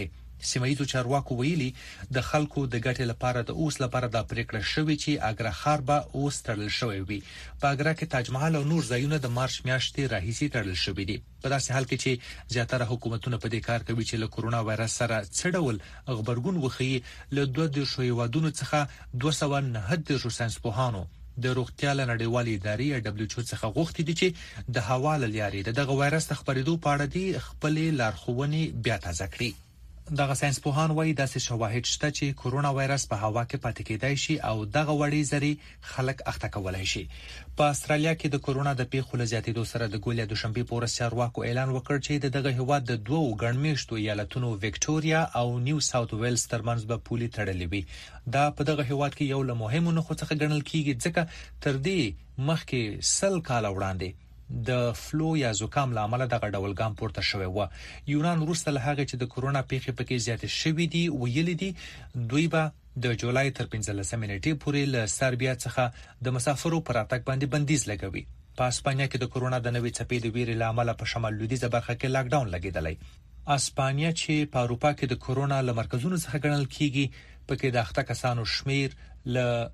سیمایي چارواکو ویلي د خلکو د ګټې لپاره د اوس لپاره د پریکړه شوې چې اګرا خار به اوس تړل شوی وي. په اګرا کې تاج محل او نور ځایونه د مارچ میاشتې راهیسي تړل شوی دي. په داسې حال کې چې زیاتره حکومتونه په دې کار کوي چې له کورونا وایرس سره څه ډول خبرګون وخی. له 200 هیوادونو څخه 290 ساينسپوهانو د روغتیا نړیوالې ادارې WHO څخه غوښتي دي چې د هوا له لارې دغه وایرس خپرېدو په اړه د خپل لارښوونې بیا تازه کړي. دغه ساينسپوهان وايي داسې شواهد شته چې کورونا وایرس په هوا کې پاتې کېدای شي او دغه وړي زری خلک اخته کولای شي. په استرالیا کې د کورونا د پیښو له زیاتېدو سره د ګولیا دوشنبه په ورځ چارواکو اعلان وکړ چې دغه هیواد د دوو ګڼمېشتو ایالتونو وکټوريا او نیو ساوث ویلز ترمنځ به پولي تړلې وي. دا په دغه هیواد کې یو له مهمو نښو څخه ګڼل کیږي ځکه تر دې مخکې 100 کال وړاندې د فلو یا زکام لامل دغه ډول ګام پورته شوی و. یونان وروسته له هغه چې د کورونا پیښې پکې زیاتې شوې دي ویلي دي دوی به د جولای تر 15 نیټې پورې له سربیا څخه د مسافرو پر راتګ باندې بندیز لګوي. په اسپانیا کې د کورونا د نوې څپې د ویرې لامل په شمال لویدیځه برخه کې لاک ډاون لګیدلی. اسپانیا چې په اروپا کې د کورونا له مرکزونو څخه ګڼل کیږي پکې د اخته کسانو شمیر له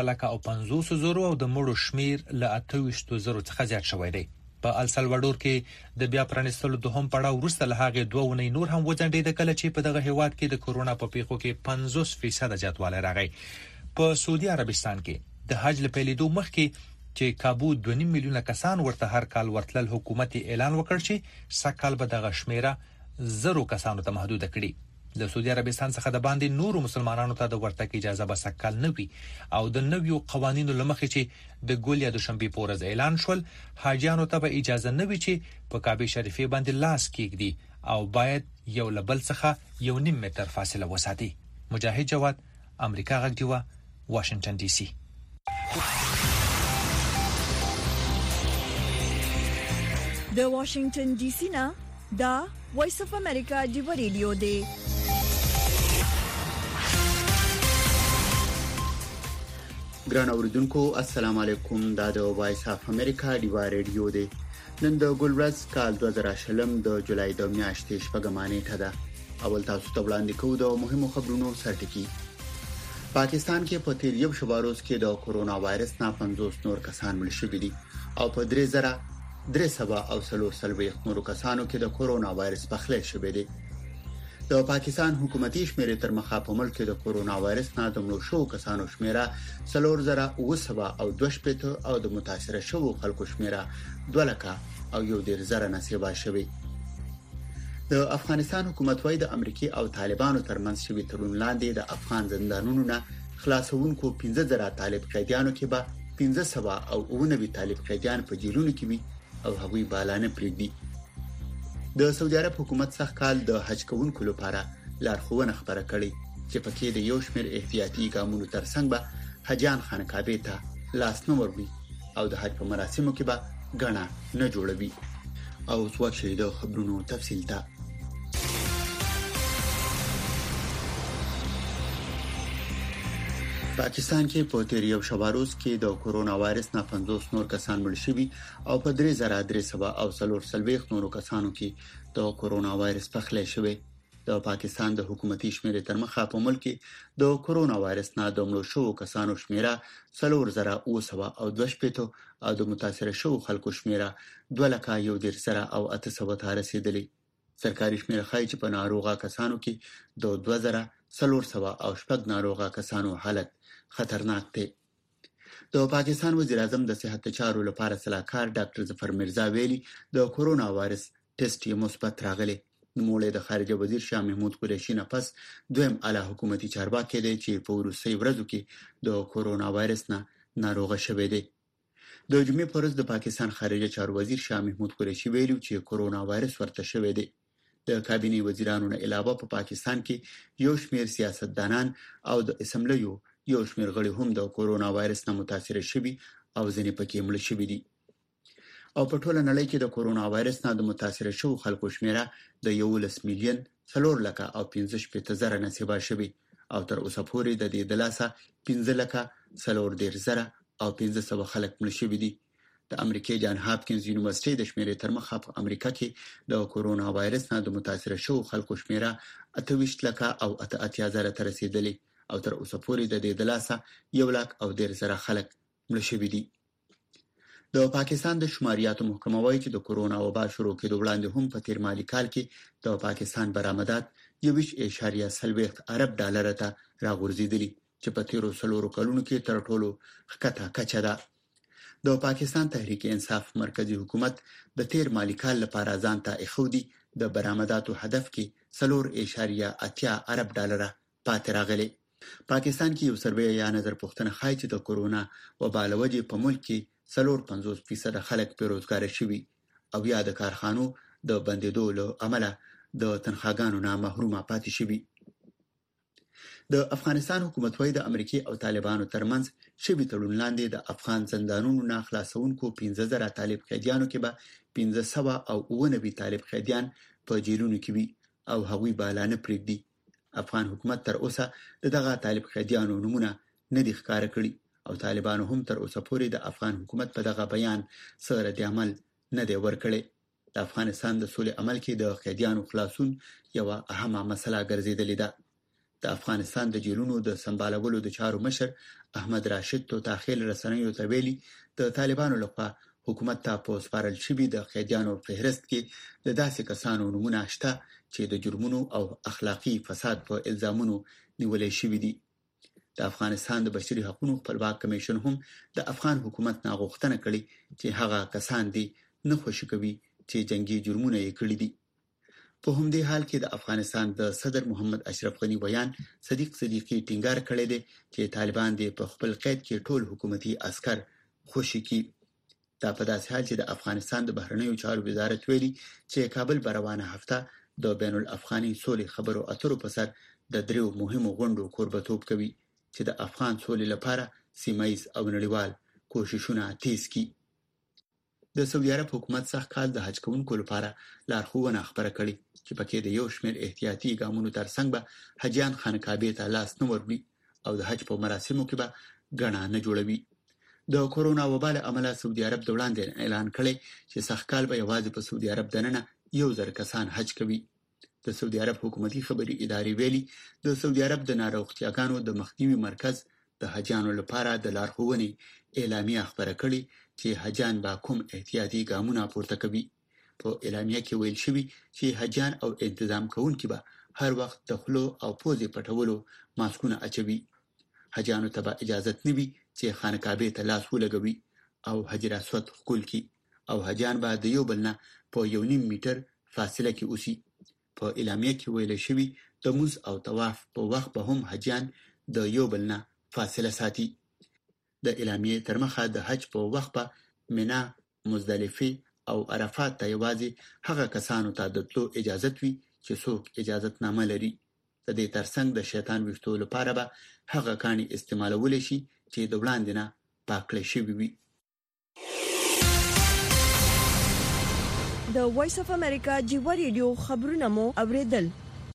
250,000 او د مړو شمیر له 28,000 څخه زیات شوی دی. په السلوادور کې د بیا پرانیستلو دوهم پړاو وروسته له هغه 2 ونې نور هم وځنډېد کله چې په دغه هیواد کې د کورونا په پیښو کې 50% زیاتوالی راغی. په سعودي عربستان کې د حج لپاره لیدو مخکې چې کابو 2.5 میلیونه کسان ورته هر کال ورتلل حکومت اعلان وکړ چې سکهال به دغه شمیره 0 کسانو ته محدود کړي. د سعودي عربستان څخه د باندې نورو مسلمانانو ته د ورتګ اجازه به سکهال نه وي او د نویو قوانینو لمخې چې د ګولیا دوشنبه په ورځ اعلان شول حاجیانو ته به اجازه نه وي چې په کعبه شریفه باندې لاس کېږدي او باید یو لبل څخه 1.5 متر فاصله وساتي. مجاهد جواد، امریکا غږ دیوه، واشنگټن ډي سي.
د واشنگټن ډي سي نه دا وایس اف امریکا دی ریډیو دی.
ګران اوریدونکو السلام علیکم. دا د وایس اف امریکا دی ریډیو دی. نن د ګلورز کال 2020 د جولای د میاشتې شپږمه نیټه ده. اول تاسو ته وړاندې کوو د مهمو خبرونو سرټکی. پاکستان کې په تیر یو شباروز کې د کورونا وایرس نه 50 نور کسان مړ شوي دي او په 3,340 نورو کسانو کې د کورونا وایرس پخلی شوی دی. د پاکستان حکومتي شمیرې تر مخه په ملک کې د کورونا وایرس نه د مړو شوو کسانو شمیره 4,922 او د متاثر شوو خلکو شمیره 2,110,000 نصیبه شوی. د افغانستان حکومت وايي د امریکای او طالبانو ترمنځ شوی تړون لاندې د افغان زندانونو نه خلاصونکو 15,000 طالب قیدیانو کې به 1590 طالب قیدیان په جیلونو کې وي او هغوی بالانه پریږدي. د سعودي عرب حکومت څخه کال د حج کوونکو لپاره لارښوونه خبره کړې چې پکې د یو شمېر احتیاطي ګامونو ترڅنګ به حجان خانقاهې ته لاس نه وروړي او د حج په مراسمو کې به غاڼه نه جوړوي. او څوک د خبرونو تفصیل ته پاکستان کې په تیر یو شباروز کې د کورونا وایرس نه 50 نور کسان مړ شوي او په 3,340 نورو کسانو کې د کورونا وایرس پخلی شوی. د پاکستان د حکومتي شمیرې تر مخه په ملک کې د کورونا وایرس نه د مړو شوو کسانو شمیره 4,922 او د متاثر شوو خلکو شمیره 2,110,800 ته رسیدلې. سرکاري شمیره ښایي چې په ناروغه کسانو کې د 2,400 ناروغه کسانو حالت خطرناک دی. د پاکستان وزیر اعظم د صحت چارو لپاره صلاحکار ډاکټر ظفر مرزا ویلي د کورونا وایرس ټیسټ یې مثبت راغلی. نوموړی د خارجه وزیر شاه محمود قریشي نه پس دویم اعلی حکومتي چارواکي دی چې په وروستي ورځو کې د کورونا وایرس نه ناروغه شوی دی. د جمعې پر ورځ د پاکستان خارجه چارو وزیر شاه محمود قریشي ویلي چې کورونا وایرس ورته شوی دی. د کابینې وزیرانو نه علاوه په پاکستان کې یو شمېر سیاستدانان او د اسمبلیو یو شمېر غړي هم د کورونا وایرس نه متاثر شوي او ځینې پکې مړ شوي دي. او په ټوله نړۍ کې د کورونا وایرس نه د متاثر شوو خلکو شمیره د 11,415,000 نصیبه شوی او تر اوسه پورې د دې د لاسه 15,410,500 خلک مړ شوي دي. د امریکای جان هاپکینز یونیورسيټي د شمیرې تر مخه په امریکا کې د کورونا وایرس نه د متاثر شوو خلکو شمیره 28 لک او 80,000 ته رسیدلې او تر اوسه پورې د دې د لاسه 1,10,000 خلک مړ شوي دي. د پاکستان د شماریاتو محکمه وايي چې د کورونا وبا شروع کېدو وړاندې هم په تیر مالي کال کې د پاکستان برآمدات 20.30 ارب ډالر ته راغورځېدلي چې په تیرو 4 کلونو کې تر ټولو ښکته کچه ده. د پاکستان تحریک انصاف مرکزی حکومت د تیر مالي کال لپاره ځان ته اخودي د برآمداتو هدف کې 4.80 ارب ډالر پاتې راغلي. پاکستان کې یو سروې یا نظر پوښتنه ښایي چې د کورونا وبا له وجې په ملک کې 50% خلک بیروزګار شوي او یا د کارخانو د بندیدو له امله د تنخواګانو نه محروم پاتې شوي. د افغانستان حکومت وايي د امریکای او طالبانو ترمنځ شوي تړون لاندې د افغان زندانونو نه خلاصونکو 15,000 طالب قیدیانو کې به 1590 طالب قیدیان په جیلونو کې وي او هغوی به لا نه پرېږدي. افغان حکومت تر اوسه دغه طالب قیدیانو نمونه نه دي ښکاره کړي او طالبانو هم تر اوسه پورې د افغان حکومت په دغه بیان سره د عمل نه دی ورکړي. د افغانستان د سولې عمل کې د قیدیانو خلاصون یو اهمه مسله ګرځېدلې ده. د افغانستان د جیلونو د سمبالولو د چارو مشر احمد راشد تو تاخیل رسنیو ته ویلي د طالبانو لخوا حکومت ته په سپارل شوي د قیدیانو فهرست کې د داسې کسانو نمونه شته چې د جرمونو او اخلاقی فساد په الزامونو نیولې شوي دي. د افغانستان د بشري حقوقو خپلواک کمیشن هم د افغان حکومت نه غوښتنه کړې چې هغه کسان دي نه خوشی کوي چې جنگي جرمونه یې کړی دي. په همدې حال کې د افغانستان د صدر محمد اشرف غنی بیان صدیق صدیقی ټینګار کړی دی چې طالبان دې په خپل قید کې ټول حکومتي عسكر خوشی کی. دا په داسې حال چې د افغانستان د بهرنیو چارو وزارت ویلي چې کابل بروانه هفته د بین الافغاني سولې خبرو اترو په سر د دریو مهمو غونډو کوربتوب کوي چې د افغان سولې لپاره سیمایي او نړیوال کوششونه تیز کړي. د سعودي عرب حکومت څخه کال د حج کوونکو لپاره لارښوونه خبره کړې چې پکې د یو شمېر احتیاطي ګامونو ترڅنګ به حجیان خانقاهې ته لاس نه وروړي او د حج په مراسمو کې به ګڼه نه جوړوي. د کورونا وبا له امله سعودي عرب د وړاندې اعلان کړی چې سخت کال به یوازې په سعودي عرب دننه 1,000 کسان حج کوي. د سعودي عرب حکومتي خبري ادارې ویلي د سعودي عرب د ناروغتیاګانو د مخنیوي مرکز د حجانو لپاره د لارښوونې اعلامیه خبره کړې چې حجان به کوم احتیاطي ګامونه پورته کوي. په اعلامیه کې ویل شوی چې حجان او تنظیم کوونکي به هر وخت د خلو او پوزې پټولو ماسکونه اچوي. حجانو ته به اجازه نه وي چې خانقاهې ته لاس ولګوي او حجر اسود ښکل کړي او حجان به د یو بل نه په 1.5 میټر فاصله کې اوسي. په اعلامیه کې ویل شوی د موز او طواف په وخت به هم حجان د یو بل نه فاصله ساتي. د اعلامیې تر مخه د حج په وخت په مینا، مزدلفه او عرفات ته یوازې هغه کسانو ته د تلو اجازه وي چې څوک اجازت نامه لري. د دې ترڅنګ د شیطان ویښتو لپاره به هغه کاني استعمالول شي چې د وړاندې نه پاکل شوی وي.
د وایس اف امریکا جیوا ریډیو خبرونه مو اوریدل.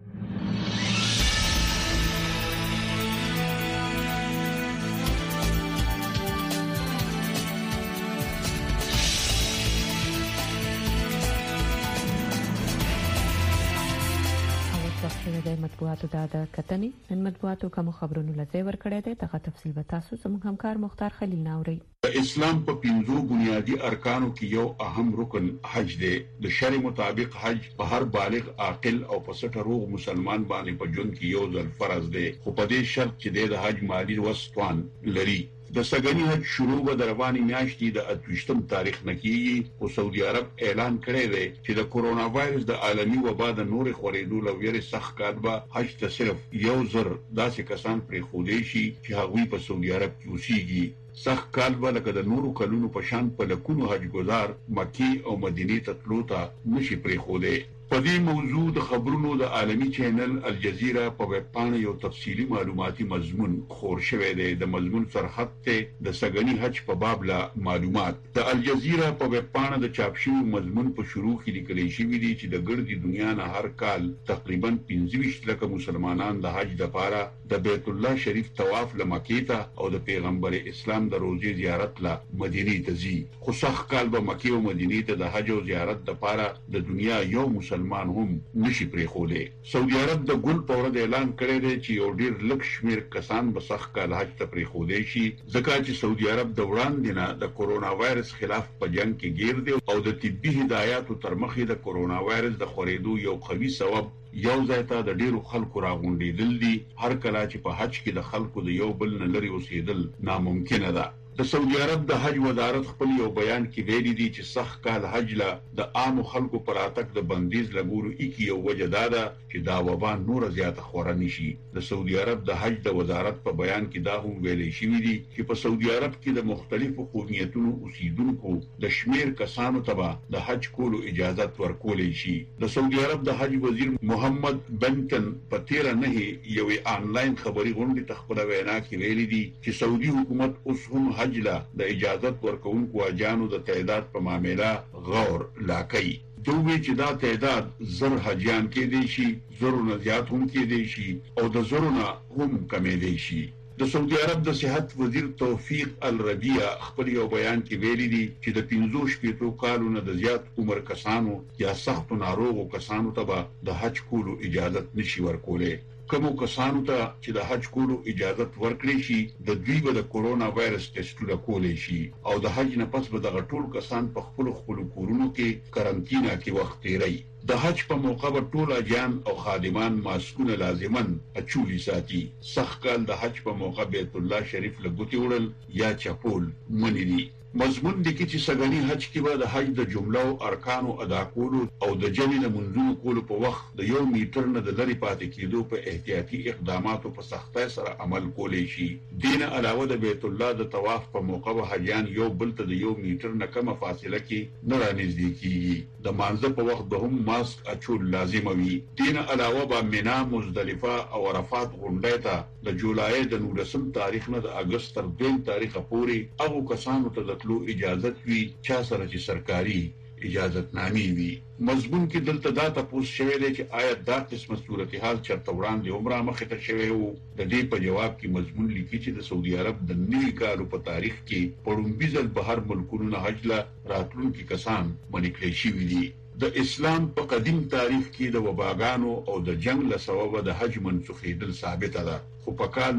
د مطبوعاتو د کتنې نن مطبوعاتو کوم خبرونه لځي ورکړی دی دغه تفصیل به تاسو زموږ همکار مختار خلیل ناوري.
اسلام په 5 بنیادی ارکانو کې یو اهم رکن حج دی. د شرع مطابق حج په هر بالغ عاقل او په 60 روغ مسلمان باندې په جون کې یو ځل فرض دی، خو په دې شرط چې د حج مالی وسطوان لري. د سګنی حج شروع به د رواني میاشتې د 28 تاریخ نه کیږي او سعودي عرب اعلان کړی دی چې د کورونا وایرس د عالمي وبا د نور خورېدو لویره سخت کاتبه حج ته صرف 1,000 داسې کسان پرې خودي شي چې هغوی په سعودي عرب کې اوسېږي. سخت کاتبه لکه د نورو کلونو په شان په لکونو حج گزار مکی او مدینه ته تلو ته نشي پرې خوده. په دې موضوع د خبرونو د عالمي چینل الجزیره په ویب پاڼه یو تفصیلی معلوماتي مضمون خور شوی دی. د مضمون سرخط ته د سګنی حج په باب لا معلومات. د الجزیره په ویب پاڼه د چاپ شوی مضمون په شروع کې لیکل شوی دی چې د ګردي دنیا نه هر کال تقریبا 25 لک مسلمانان د حج لپاره د بیت الله شریف طواف لمکې ته او د پیغمبر اسلام د روزي زیارت لا مدینه ته ځي. خو سخت کال به مکه او مدینه ته د حج او زیارت لپاره د دنیا یو مسلمان هم نشي پریښولې. سعودي عرب د ګل په ورځ اعلان کړی دی چې یو ډیر لږ شمیر کسان به سخت کال حج ته پریښودې شي، ځکه چې سعودي عرب د وړاندې نه د کورونا وایرس خلاف په جنگ کې گیر دی او د طبي هدایاتو تر مخې د کورونا وایرس د خورېدو یو قوي سبب یو ځای ته د ډیرو خلکو راغونډېدل دي. هر کله چې په حج کې د خلکو د یو بل نه لري اوسېدل ناممکنه ده. د سعودي عرب د حج وزارت خپل یو بیان کې ویلي دي چې سخت کال حج لا د عام خلکو پر اتک د بندیز لګولو کې یو وجه ده چې دا وبا نور زیاته خور نشي. د سعودي عرب د حج د وزارت په بیان کې دا هم ویلي شوی دی چې په سعودي عرب کې د مختلفو قومیتونو اوسیدونکو د شمیر کسانو ته د حج کولو اجازه ورکولې شي. د سعودي عرب د حج وزیر محمد بنتن په 13 یو آنلاین خبري غونډه ته خپل وینا کې ویلي دي چې سعودي حکومت اوس هم حج لا د اجازت ورکوونکو اجانو د تعداد په معاملې غور لا کوي. دوی چې دا تعداد زر حجیان کې دي شي، زرونه زیات هم کې دي شي او د زرونه هم کمې دي شي. د سعودي عرب د صحت وزیر توفیق الربیع خپل یو بیان کې ویلي دي چې د 15 کالونو د زیات عمر کسانو یا سخت ناروغو کسانو ته د حج کولو اجازه نشي ورکولې. کومو کسانو ته چې د حج کولو اجازه ورکړي شي د دوی به د کورونا وایرس ټیسټونه کولای شي او د حج نه پس به د ټول کسان په خپل کورونو کې کارانتینا کې وخت تیري. د حج په موقع به ټول اجان او خادمان ماسکونه لازمن اچولي ساتي. سخت کال د حج په موقع بیت الله شریف لګوتي وړل یا چپول منی دي. مضمون دي چې سګنی حج کې به د حج د جملو ارکانو ادا کولو او د جمع د منځونو کولو په وخت د 1 میټر نه د لری پاتې کېدو په احتیاطي اقداماتو په سختۍ سره عمل کولای شي. دین علاوه د بیت الله د طواف په موقع به حجیان یو بل ته د 1 میټر نه کمه فاصله کې نه رانږدې کیږي. د مانځه په وخت به هم ماسک اچول لازم وي. دین علاوه به مینا، مزدلفه او عرفات غونډه ته د جولای د 19 تاریخ نه د اگست تر 2 تاریخ پورې هغه کسانو ته تلو اجازت وی چا سره چې سرکاري اجازت نامې وي. مضمون کې دلته دا تاسو شوی دی چې آیا دا قسمه صورتحال چرته وړاندې عمره مخه ته شوی وو. د دې په جواب کې مضمون لیکي چې د سعودي عرب د نوي کالو په تاریخ کې پړومبي ځل بهر ملکونو نه حج لا راتلونکي کسان منکړي شوی دي. د اسلام په قدیم تاریخ کې د وباګانو او د جنگ له سبب د حج منسوخېدل ثابت ده. خو په کال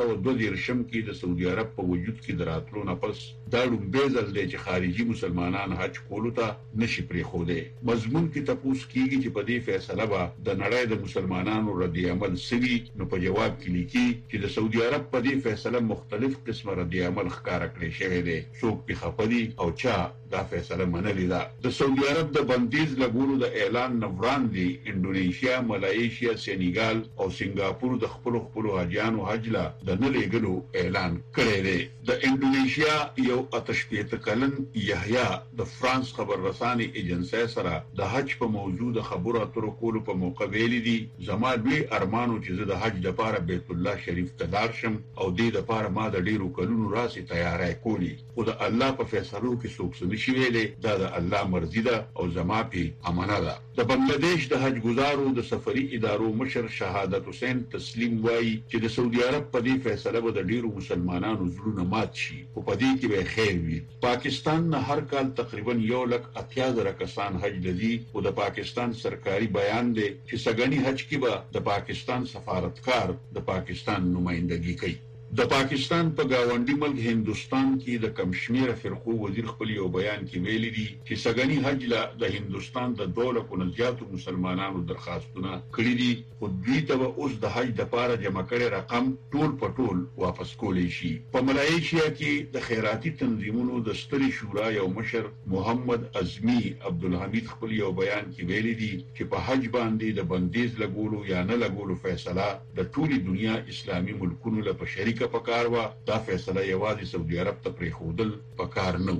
1922 کې د سعودي عرب په وجود کې دراتلو نه پس دا لومبه ځل دی چې خارجي مسلمانان حج کولو ته نشي پریښودي. مضمون کې تاسو کېږي چې په دې فیصله به د نړۍ د مسلمانانو رد عمل سوي. نو په جواب کې لیکي چې د سعودي عرب په دې فیصله مختلف قسمه رد عمل ښکارا کړی شوی دی. څوک په خپدي او چا دا فیصله منلې ده. د سعودي عرب د بندیز لګولو د اعلان نه وړاندې انډونیشیا، ملایشیا، سینیګال او سنگاپور د خپل حجیانو حج لا د نه لګلو اعلان کړی دی. د انډونیشیا یو اتشپیت کلن یحیی د فرانس خبر رساني ایجنسی سره د حج په موضوع د خبرو اترو کولو په موقع ویلي دي زما دوی ارمانو چې زه د حج لپاره بیت الله شریف ته لاړ شم او دې لپاره ما د ډیرو کلونو راسي تیاری کولی. خو د الله په فیصلو کې څوک نشي ویلي. دا د الله مرزي ده او زما په امانه ده. د بنگلاديش د حج گزارو د سفري ادارو مشر شهادت حسین تسلیم وایي چې د سعودي عرب په دې فیصله به د ډیرو مسلمانانو زړونه مات شي او په دې کې به خیر وي. پاکستان نه هر کال تقریبا 1,80,000 کسان حج لذي او د پاکستان سرکاري بیان دی چې سګنی حج کې به د پاکستان سفارتکار د پاکستان نمائندګي کوي. د پاکستان په گاونډي ملک هندستان کې د کمشمیر فرقو وزیر خپل یو بیان کې ویلي دي چې سګنی حج لا د هندستان د 2 لکو نه زیاتو مسلمانانو درخواستونه کړي دي. خو دوی ته اوس د حج لپاره جمع کړي رقم ټول پټول واپس کولی شي. په ملایشیا کې د خیراتي تنظیمونو د ستري شورا یو مشر محمد ازمی عبدالحمید خپل یو بیان کې ویلي دي چې په حج باندې د بندیز لګولو یا نه لګولو فیصله د ټولي دنیا اسلامي ملکونو لپاره شریک پکار وا. دا فیصله یوازې سعودي عرب ته پریښودل پکار نه و.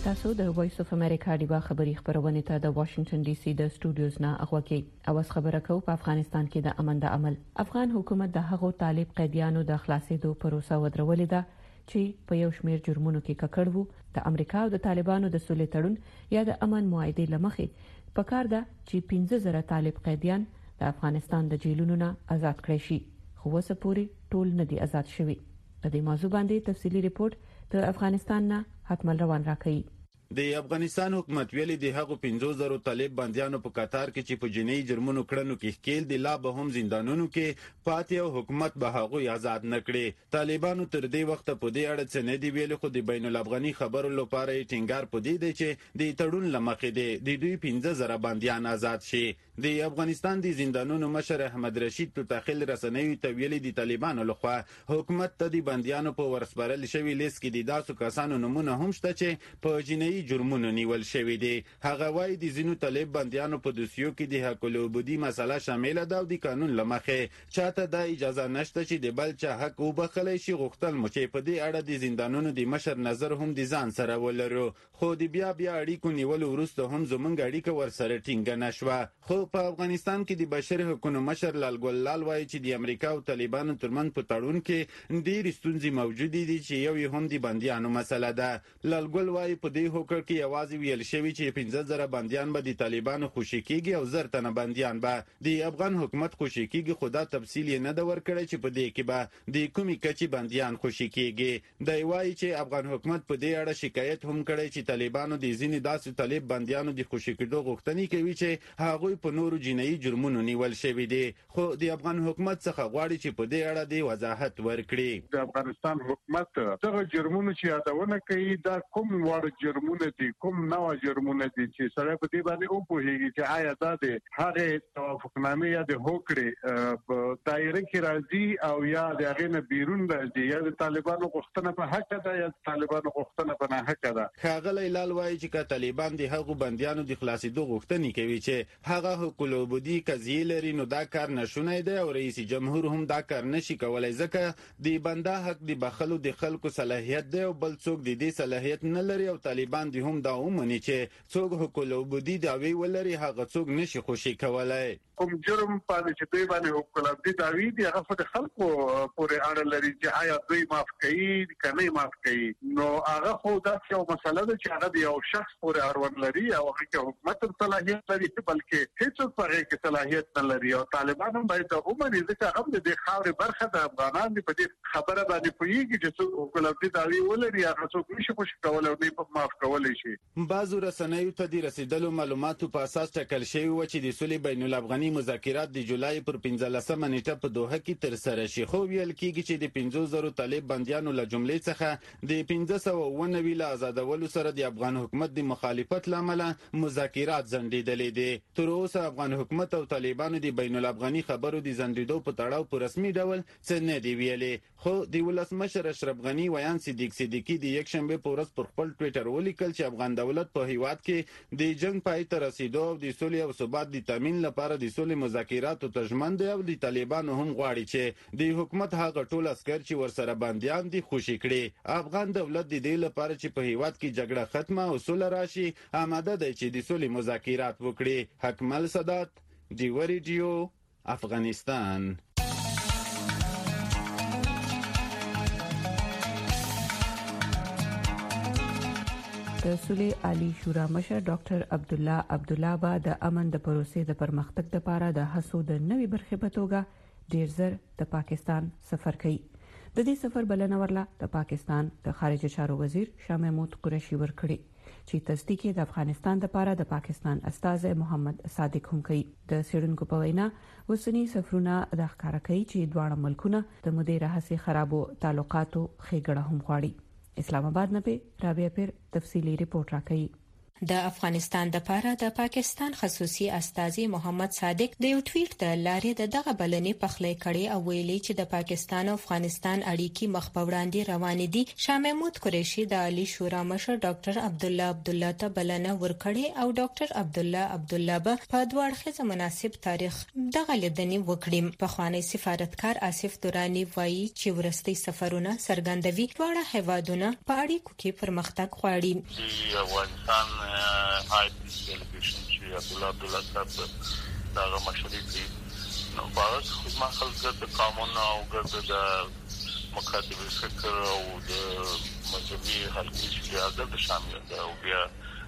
تاسو د وایس اف امریکا د خبري خبرونه ته د واشنگټن ډي سي د سټوډیوز نه اغوکي اوس خبره کوو په افغانستان کې د امن د عمل افغان حکومت د هغو طالب قیدیانو د خلاصېدو پروسه ودرولې ده چې په یو شمېر جرمونو کې ککړ وو د امریکا او د طالبانو د سولې تړون یا د امن معاهدې لمخې په کار ده چې 15000 طالب قیدیان د افغانستان د جیلونو نه آزاد کړي شي خو اوس پورې ټول نه دي آزاد شوي د دې موضوع باندې تفصيلي ریپورت د افغانستان نه حکمل روان راکړي
د افغانستان حکومت ویلي د هغو 15000 طالب بنديانو په قطار کې چې په جنۍ جرمونو کړنو کې ښکیل دي لا به هم زندانونو کې پاتې او حکومت به هغه آزاد نکړي طالبانو تر دې وخت په دې اړه څه نه دی ویلي خو د بین الافغاني خبرو لپاره ټینګار پدې دی چې د تړون لمخې دی د دوی 15000 بنديان آزاد شي د افغانستان د زندانونو مشر احمد رشید په داخل رسنیو ته ویلي د طالبانو لخوا حکومت ته د بنديانو په ورسپارل شوی لیست کې د داسو کسانو نمونه هم شته چې په جنۍ جرمونو نیول شوی دي هغه وايي د زینو طالب بنديانو په دوسیو کې د حق العبودي مسله شامل ده او د قانون لمخې چاته د اجازه نشته چې د بل چا حق وبخلي شي غوښتل مو چې په دې اړه د زندانونو د مشر نظر هم د ځان سره ولرو خو د بیا اړیکو نیول وروسته هم زمونږ اړیکه ورسره ټینګه نشوه خو په افغانستان کې د بشري حقوقو مشر لالګل لال وايي چې د امریکا او طالبانو ترمن په تړون کې ډېر ستونزې موجود دي چې یو هم د بنديانو مسله ده لالګل وايي په دې حکم کې یوازې ویل شوی چې 15000 بنديان به د طالبانو خوشي کیږي او زر تنه بنديان به د افغان حکومت خوشي کیږي خدا تفصیل نه دا ورکړي چې په دې کې به د کومي کچي بنديان خوشي کیږي د وایي چې افغان حکومت په دې اړه شکایت هم کړی چې طالبانو د ځینې داسې طالب بنديانو د خوشي کېدو غوښتنې کوي چې هغه په نورو جنایي جرمونو نیول شوی دي خو د افغان حکومت څخه غواړي چې په دې اړه د وضاحت ورکړي
د افغانستان حکومت دغه جرمونو چې یادونه کوي دا کوم وړ جرمونه دي کوم نوع جرمونه دي چې سره په دې باندې او په هیږي چې آیا دا د هغه توافقنامه یا د هوکړې په دایره کې راځي او یا د هغه نه بیرون راځي یا د طالبانو غوښتنه په حق ده یا د طالبانو غوښتنه په نه حق ده
خاغلی لال وایي چې طالبان د هغو بنديانو د خلاصېدو غوښتنې کوي چې هغه حقوق العبودي قضیه لري نو دا کار نشونه دی او رئیس جمهور هم دا کار نشي کولای ځکه د بنده حق د بخلو د خلکو صلاحیت دی او بل څوک د دې صلاحیت نه لري او طالبان د هم دا ومني چې څوک حقوق العبودي دعوی ولري هغه څوک نشي خوشي کولای
کوم جرم پاتې چې دوی باندې حقوق العبودي دعوی دي هغه د خلکو پورې اړه لري چې آیا دوی معاف کوي کنه معاف کوي نو هغه خو دا یو مسله ده چې هغه د یو شخص پورې اړوند لري او هغه حکومت صلاحیت لري بلکې هیڅ پرې کې صلاحیت نه لري او طالبان هم باید عمومي ځکه هم د خاورې برخه د افغانان په دې خبره باندې پوهیږي چې څوک حقوق العبودي دعوی ولري هغه څوک نشي خوشي کولای او نه معاف کولای شي
بعضو رسنیو ته د رسیدلو معلوماتو په اساس ټاکل شوی و چې د صلح بین الافغاني مذاکرات د جولای پر 15مه نیټه په دوحه کې تر سره شي خو ویل کیږي چې د 15000 طالب بنديانو له جملې څخه د 1519 له آزادولو سره د افغان حکومت د مخالفت لامل مذاکرات ځنډېدلې دي تر اوسه افغان حکومت او طالبانو د بین الافغاني خبرو د ځنډېدو په تړاو په رسمي ډول څه نه دی ویلي خو د ولسمشر اشرف غنی ویان صدیقی د یک شنبه په ورځ پر خپل ټوئیټر ولیکل چې افغان دولت په هیواد کې د جنگ پای ته رسیدو او د صلح او ثبات د تامین لپاره د صلح مذاکراتو تضمین دی او د طالبانو هم غواړي چې د حکومت هغه ټول عسكر چې ورسره بنديان دي خوشي کړي افغان دولت د دې لپاره چې په هیواد کې جګړه ختمه او صلح راشي آماده دی چې د صلح مذاکرات وکړي حکمل صدات دی ریډیو افغانستان
د صلح عالی شورا مشر ډاکټر عبد الله با د امن د پروسې د پرمختګ لپاره د هڅو د نوې برخې په توګه ډیر زر د پاکستان سفر کوي د دې سفر بلنه ورله د پاکستان د خارجه چارو وزیر شاه محمود قریشي ورکړي چې تصدیق د افغانستان لپاره د پاکستان استاذ محمد صادق هم کوي د سیډونکو په وینا وسنی سفرونه د ښکارا کوي چې دواړه ملکونه د مدیر هڅې خرابو تعلقاتو خېګړه هم غواړي اسلام آباد نه په رابعه پر تفصیلی ریپورت راکړي
د افغانستان د لپاره د پاکستان خصوصي استازي محمد صادق د یو ټویټ د لارې دغه بلنې پخلی کړي او ویلي چې د پاکستان او افغانستان اړیکې مخ په وړاندې روانې دي. شاه محمود قریشي د عالی شورا مشر ډاکټر عبدالله ته بلنه ورکړي او ډاکټر عبدالله به په دوه اړخیز مناسب تاریخ دغه لیدنې وکړي. په خوانی سفارتکار آصف دورانی وایي چې ورستي سفرونه څرګندوي دواړه هیوادونه په اړیکو کې پرمختګ غواړي.
افغانستان هاي ډیلیګیشن چې عبدالله صاحب دغه مشري کوي نو باید خو ما خلک د قانون او د مکاتب فکر او د مذهبي حلقې چې د شامل ده او بیا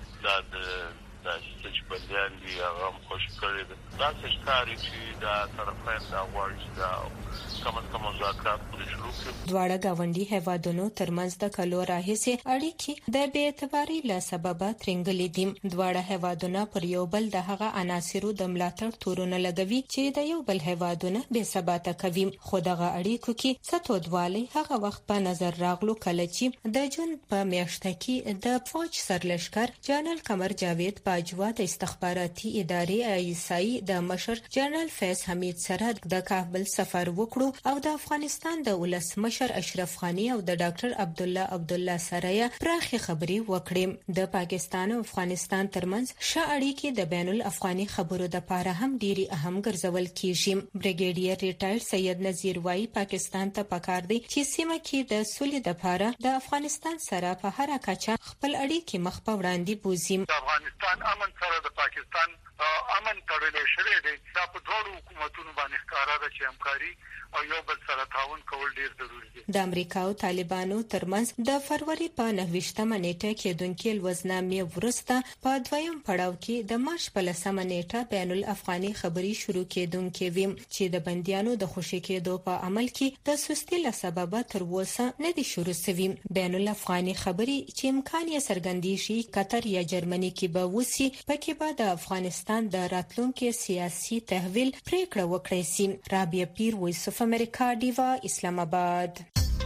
د استجبالیان دی هغه خوش کړی دا څه چې دا طرفین دا غواړي دا کوم مذاکرات پرې شروع کړي.
دواړه گاونډي هیوادونو ترمنځ د کلو راهیسې اړیکې د بې اعتبارۍ له سببه ترنګلې دي. دواړه هیوادونه پر یو بل د هغه عناصرو د ملاتړ تورونه لګوي چې د یو بل هیوادونه بې ثباته کوي. خو دغه اړیکو کې څه تودوالی هغه وخت په نظر راغلو کله چې د جون په میاشت کې د فوج سرلشکر جنرال قمر جاوید باجوا د استخباراتي ادارې ایسای د مشر جنرال فیض حمید سره د کابل سفر وکړو او د افغانستان د ولسمشر اشرف غنی او د ډاکټر عبدالله سره پراخي خبري وکړې. د پاکستان او افغانستان ترمنځ ښه اړیکې د بین الافغاني خبرو د لپاره هم ډيري اهم ګرځول کیږي. بریګیډیر ریټایر سید نذیر وایي پاکستان ته پکار دی چې سیمه کې د سولې لپاره د افغانستان سره په هر کچه خپل اړیکې مخ په وړاندې بوزي.
افغانستان امن سره د پاکستان امن تړلې شوی دی. دا په ټولو حکومتونو باندې ښکارا ده چې همکاري او یو بل سره تعاون کول ډیر ضروری دي.
د امریکا او طالبانو ترمنځ د فروری په 9مه نیټه کې دونکو لوزنامې ورسته په دویم پړاو کې د مارچ په 10مه نیټه بین الافغاني خبري شروع کېدونکې وي چې د بنديانو د خوشی کېدو په عمل کې د سستی له سبب تر اوسه نه دي شروع شوي. بین الافغاني خبري چې امکان یې څرګندېږي قطر یا جرمني کې به وسی پکې به د افغانستان د راتلونکو سیاسي تحویل پریکړه وکړي سي. رابعه پیر وایس اف امریکا دیوا اسلام آباد.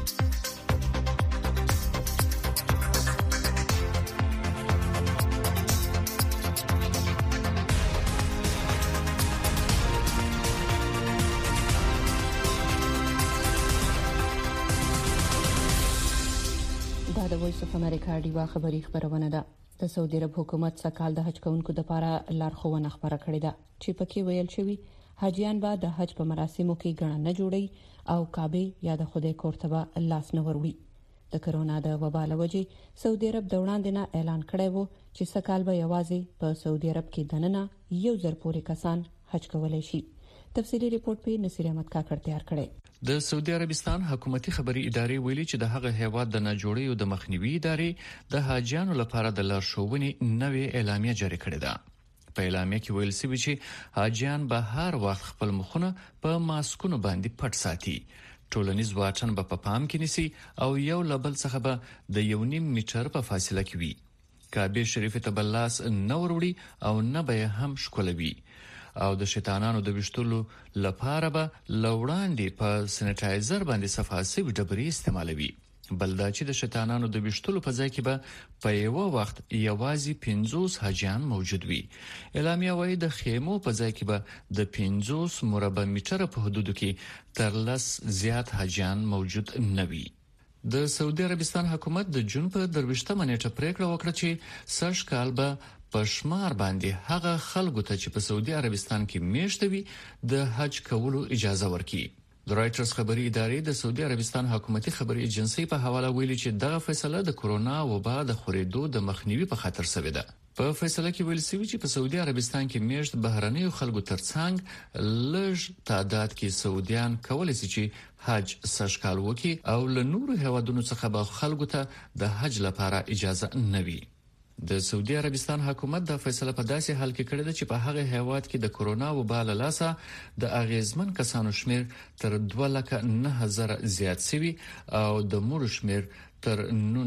دا د وایس اف امریکا دیوا خبری خبرونه ده. د سعودي عرب حکومت سکهال د حج کوونکو لپاره لارښوونه خبره کړې ده چې پکې ویل شوی حاجیان به د حج په مراسمو کې ګڼه نه جوړي او کعبه یا د خدای کور ته به لاس نه وروړي. د کرونا د وبا له وجې سعودي عرب د وړاندې نه اعلان کړی وو چې سکهال به یوازې په سعودي عرب کې دننه 1000 پورې کسان حج کولای شي. تفصیلی ریپورت په نصیر احمد کاکړ تیار کړی.
د سعودي عربستان حکومتي خبري ادارې ویلي چې د هغه هیواد د ناجوړي او د مخنیوي ادارې د حاجیانو لپاره د لارښوونې نوې اعلامیه جاری کړې ده. په اعلامیه کې ویل شوی چې حاجیان به هر وخت خپل مخونه په ماسکونو باندې پټ ساتي. ټولنیز واټن به په پام کې نیسي او یو لبل څخه به د 1.5 میټر په فاصله کې وي. کعبه شریفه ته بلاس نه وروړي او نه به هم شکولوي او د شیطانانو د وشتلو لپاره به لوړاندې په سینټایزر باندې صفاسي ډبرې استعمالوي. بلدا چې د شیطانانو د وشتلو په ځای کې به په یو وخت یوازې 50 حاجیان موجود وي. اعلامیه وايي د خیمو په ځای کې به د 50 مربع میټر په حدودو کې تر 10 زیات حاجیان موجود نه وي. د سعودي عربستان حکومت د جون په 23مه نیټه پریکړه وکړه چې سږ کال به په شمار باندې هغه خلکو ته چې په سعودي عربستان کې میشته وي د حج کولو اجازه ورکړي. د رایټرز خبري ادارې د سعودي عربستان حکومتي خبري ایجنسی په حواله ویلي چې دغه فیصله د کورونا وبا د خورېدو د مخنیوي په خاطر شوې ده. په فیصله کې ویل شوی چې په سعودي عربستان کې میشت بهرنیو خلکو ترڅنګ لږ تعداد کې سعودیان کولای شي چې حج سږکال وکړي او له نورو هیوادونو څخه به خلکو ته د حج لپاره اجازه نه وي. د سعودي عربستان حکومت دا فیصله په داسې حال کې کړې ده چې په هغه هیواد کې د کورونا وبا له لاسه د اغیزمن کسانو شمیر تر 2,09,000 زیات شوی او د مړو شمیر تر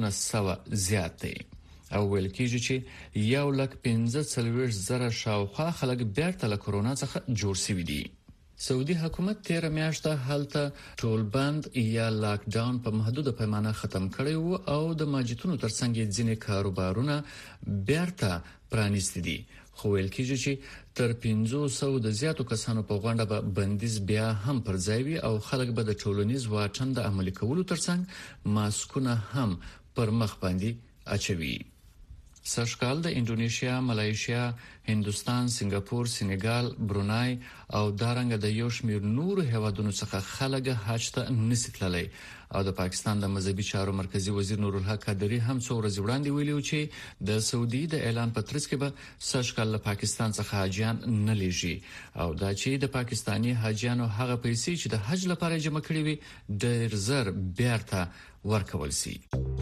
900 زیات دی. او ویل کېږي چې 1,15,000 شاوخوا خلک بیرته له کورونا څخه جوړ شوي دي. سعودي حکومت 13 میاشته هلته ټول بند یا لاک ډاون په محدوده پیمانه ختم کړی وو او د ماجتونو ترڅنګ ځینې کاروبارونه بیرته پرانیستي دي. خو ویل کېږي چې تر 500 د زیاتو کسانو په غونډه به بندیز بیا هم پر ځای وي او خلک به د ټولنیز واټن د عملي کولو ترڅنګ ماسکونه هم پر مخ باندې اچوي. سږکال د انډونیشیا، ملایشیا، هندستان، سنگاپور، سینګال، برونای او دارنګ د یو شمېر نور هیوادونو څخه خلک حج ته نشي تللی او د پاکستان د مذهبي چارو مرکزی وزیر نورالحق قادری هم څو ورځې وړاندې ویلي چې د سعودي د اعلان په ترڅ کې به سږکال له پاکستان څخه حاجیان نه لیږي او دا چې د پاکستانی حاجیانو هغه پیسې چې د حج لپاره جمع کړي وي ډېر زر بیرته ورکول شي.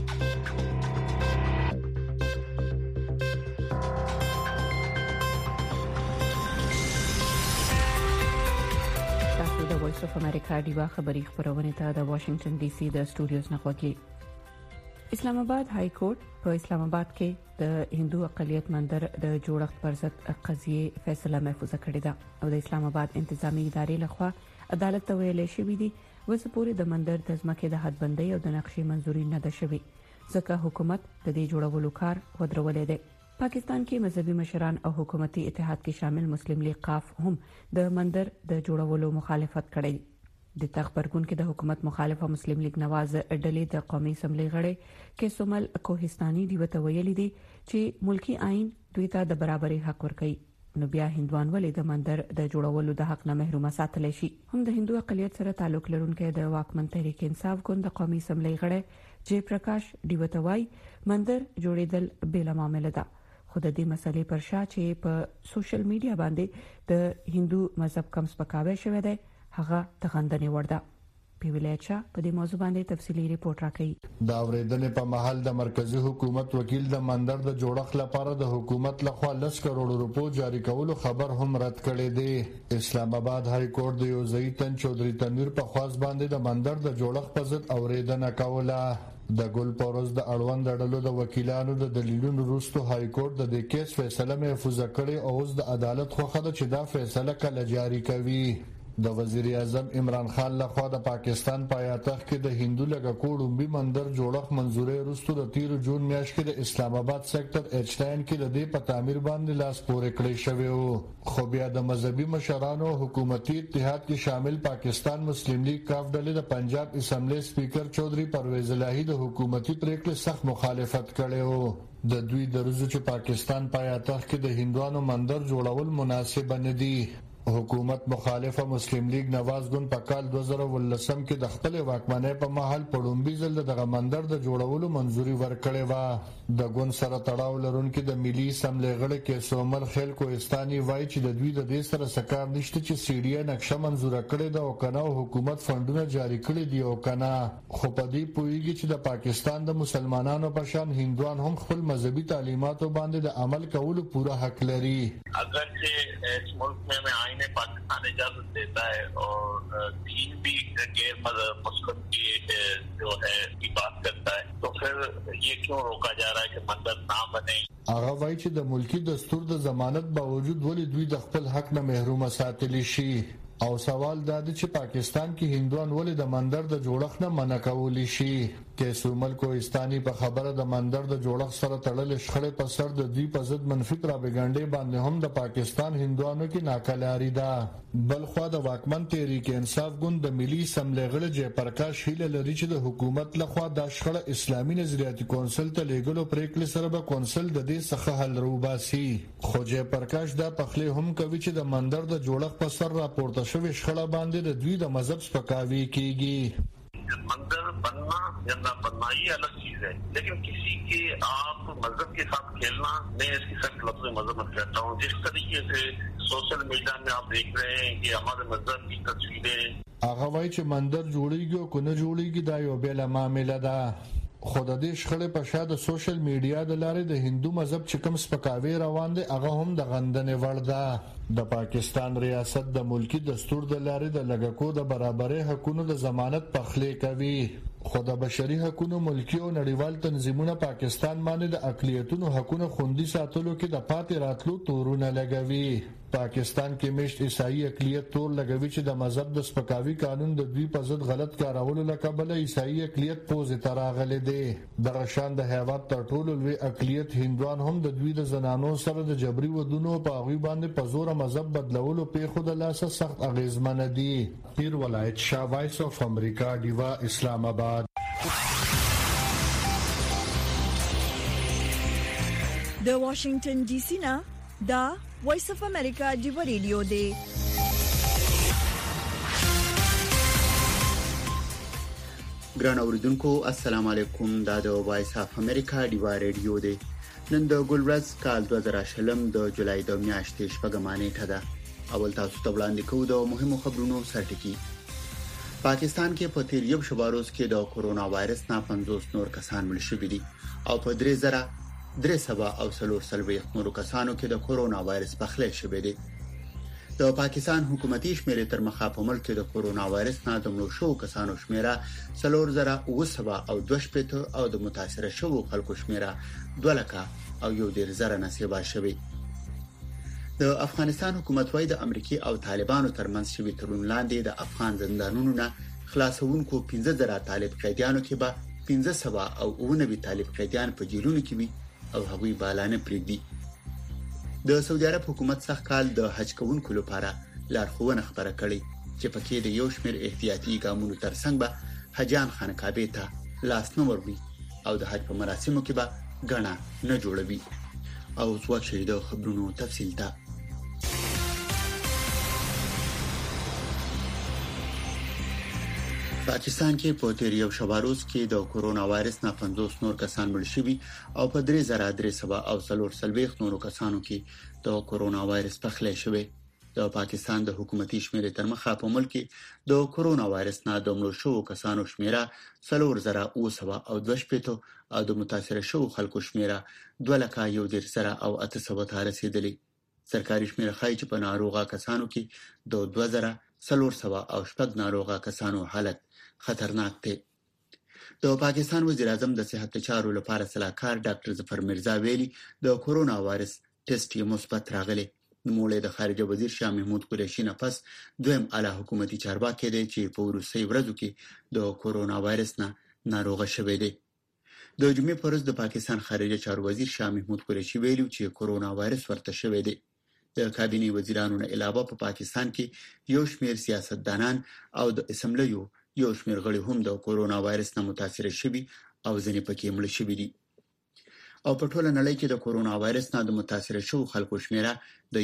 د وایس اف امریکا دیوا خبری خبرونه ته د واشنگټن ډي سي د سټوډیوز نه خوږی. اسلام آباد های کورټ په اسلام آباد کې د هندو اقلیت مندر د جوړښت پر ضد قضیه فیصله محفوظ کړې ده او د اسلام آباد انتظامی ادارې لخوا عدالت ته ویل شوې دي وسپوري د مندر د ځمکې د حدبندۍ او د نقشې منزوري نه ده شوې ځکه حکومت د دې جوړولو کار ودرولې دی. پاکستان کې مذهبي مشران او حکومتي اتحاد کې شامل مسلم لیگ قاف هم د مندر د جوړولو مخالفت کړی. د تخبرګون کې د حکومت مخالفه مسلم لیگ نواز ډلې د قومي اسمبلی غړي کې سومل کوهستاني دی وته ویلي دي چې ملکی آئین دوی ته د برابرۍ حق ورکړي نو بیا هندوان ولې د مندر د جوړولو د حق نه محروم ساتل شي. هم د هندو اقلیت سره تعلق لرونکي د واکمن تحریک انصاف ګوند د قومي اسمبلی غړي جی پرکاش دی وته وای مندر جوړیدل بلا معاملې ده خو د دې مسلې پر شا چې په سوشل میډیا باندې د هندو مذهب کم سپکاوی شوی دی هغه تغندنې ورده. پیولیچا په دې موضوع باندې تفصیلی ریپورت راکړي.
دا ورېدنې په محل د مرکزی حکومت وکیل د مندر د جوړښت لپاره د حکومت لخوا 10 کروڑ روپو جاری کولو خبر هم رد کړی دی. اسلام آباد های کورټ د یوزئی تن چودري تنویر په خواص باندې د مندر د جوړښت په ضد اورېدنه کوله. د ګل پروز د اړوند ډلو د وکیلانو د دلیلونو وروسته های کورټ د دې کیس فیصله محفوظ کړي او اوس د عدالت خوښه ده چې دا فیصله کله جاری کوي. د وزیر اعظم عمران خان لخوا د پاکستان پایتخت کې د هندو لګکوډومبي مندر جوړښت منزوري وروسته د 13 جون میاشت کې د اسلام آباد سېکټر ایچ 9 کې د دې په تعمیر باندې لاس پورې کړی شوی وو. خو بیا د مذهبي مشرانو حکومتي اتحاد کې شامل پاکستان مسلم لیگ کاف ډلې د پنجاب اسمبلی سپیکر چودري پرویز الهی د حکومتي پریکړې سخت مخالفت کړی وو. د دوی د روزو چې پاکستان پایتخت کې د هندوانو مندر جوړول مناسب نه دي. حکومت مخالفه مسلم لیگ نواز ګوند په کال 2019 کې د خپل واکمنۍ په محل پړومبي ځل دغه مندر د جوړولو منزوري ورکړې و. د ګوند سره تړاو لرونکي د ملي اسمبلی غړي کې سومل خیل کوهستاني وایي چې د دوی د دې سره سکار نشته چې سیډیا نقشه منزور کړي د او کنه حکومت فندونه جاری کړي دي او کنه. خو په دې پوېږي چې د پاکستان د مسلمانانو په شان هندوان هم خپل مذهبي تعلیماتو باندې د عمل کولو پوره حق لري.
اگر چې اس ملک میں آئین پاکستان اجازت دیتا ہے اور دین بھی غیر مسلم کی جو ہے کی بات کرتا ہے تو پھر یہ کیوں روکا جا رہا ہے کہ مندر نہ بنے.
هغه وایي چې د ملکی دستور د ضمانت باوجود ولې دوی د خپل حق نه محروم ساتلی شي او سوال دا دی چې پاکستان کې هندوان ولې د مندر د جوړښت نه منع کولی شي. کې سومل کوهستاني په خبره د مندر د جوړښت سره تړل شخړې په سر د دوی په ضد منفي پروپاګاندا باندې هم د پاکستان هندوانو کې ناکلاري ده. بلخوا د واکمن تحریک انصاف ګوند د ملي اسمبلی غړي جی پرکاش هیله لري چې د حکومت لخوا د شخړه اسلامي نظریاتي کونسل ته لیږلو پریکړې سره به کونسل د دې څخه حل روباسي. خو جی پرکاش دا پخلی هم کوي چې د مندر د جوړښت په سر راپورته شوی شخړه باندې د دوی د مذهب سپکاوی کیږي.
मंदिर बनना या न बनना ये अलग चीज है, लेकिन किसी के आप मजहब के साथ खेलना, मैं इसकी सख्त लफ्ज़ में मजहब मत कहता हूँ. जिस तरीके से सोशल मीडिया में आप देख रहे हैं कि हमारे मजहब की तस्वीरें
هغه وایي چې مندر جوړیږي او کنه جوړیږي دا یو بل معاملې ده. خو د دې شخړې په شا د سوشل میډیا د لارې د هندو مذهب چې کوم سپکاوی روان دي هغه هم د غندنې وړ ده. د پاکستان ریاست د ملکی دستور د لارې د لګکو د برابرۍ حقوقو د ضمانت پخلی کوي. خو د بشري حقوقو ملکی او نړیوال تنظیمونه پاکستان باندې د اقلیتونو حقوقو خوندي ساتلو کې د پاتې راتلو تورونه لګوي. پاکستان کې مشت عیسائی اقلیت تور لګوي چې د مذهب د سپکاوي قانون د دوی په ضد غلط کارولو لکبل عیسائی اقلیت پوز تراغله دي د غشان د هیواد تر ټولو لوی اقلیت هندوان هم د دوی د زنانو سره د جبري ودونو په غوي باندې په زور مذهب بدلولو په خود لاسه سخت اغیزمن دي. پیر ولایت شاه وایس اف امریکا دیوا اسلام آباد.
د واشنگټن ډي سي نه دا وایس اف امریکا دیوا ریډیو دی.
ګران اوریدونکو السلام علیکم. دا د وایس اف امریکا دیوا ریډیو دی. نن د ګلورز کال 2020 د جولای د میاشتې شپږمانه ټه ده. اول تاسو ته وړاندې کوو د مهمو خبرونو سرټکی. پاکستان کې په تیر یو شباروز کې د کورونا وایرس نه 50 نور کسان مړ شوي دي او په 3,300 او 340 نورو کسانو کې د کورونا وایرس پخلی شوی دی. د پاکستان حکومتي شمیرې تر مخه په ملک کې د کورونا وایرس نه د مړو شوو کسانو شمیره 4,900 او 2 او د متاثر شوو خلکو شمیره 2,00,000 او 1,000 نصیبه شوی. د افغانستان حکومت وايي د امریکای او طالبانو ترمنځ شوی تړون لاندې د افغان زندانونو نه خلاصونکو 15,000 طالب قیدیانو کې به 500 او 90 طالب قیدیان په جیلونو کې وي او هغوی بالانه پریږدي. د سعودي عرب حکومت سخت کال د حج کوونکو لپاره لارښوونه خبره کړې چې پکې د یو شمېر احتیاطي ګامونو ترڅنګ به حجان خانقابه ته لاس نه وروي او د حج په مراسمو کې به غنا نه جوړوي. او څوک د خبرونو تفصیل ته پاکستان کې په تیر یو شباروز کې د کورونا وایرس نه 50 نور کسان مړ شوي او په 3,300 او 440 نورو کسانو کې د کورونا وایرس پخلی شوی. د پاکستان د حکومتي شمیرې تر مخه په ملک کې د کورونا وایرس نه د مړو شوو کسانو شمیره 4,900 او 2 او د متاثر شوو خلکو شمیره 2,100 او 800 ته رسیدلی. سرکاري شمیره ښایي چې په ناروغه کسانو کې د 2,400 او 8 ناروغه کسانو حالت خطرناک دی. د پاکستان وزیر اعظم د صحت چارو لپاره صلاحکار ډاکټر ظفر مرزا ویلي د کورونا وایرس ټیسټ یې مثبت راغلی. نوموړی د خارجه وزیر شاه محمود قریشي نه پس دویم اعلی حکومتي چارواکي دی چې په وروستي ورځو کې د کورونا وایرس نه ناروغه شوی دی. د جمعې پر ورځ د پاکستان خارجه چارو وزیر شاه محمود قریشي ویلي چې کورونا وایرس ورته شوی دی. د کابینې وزیرانو نه علاوه په پاکستان کې یو شمېر سیاستدانان او د اسمبلیو یو شمېر غړي هم د کورونا وایرس نه متاثر شوي او ځینې پکې مړ شوي دي. او په ټوله نړۍ کې د کورونا وایرس نه د متاثر شوو خلکو شمیره د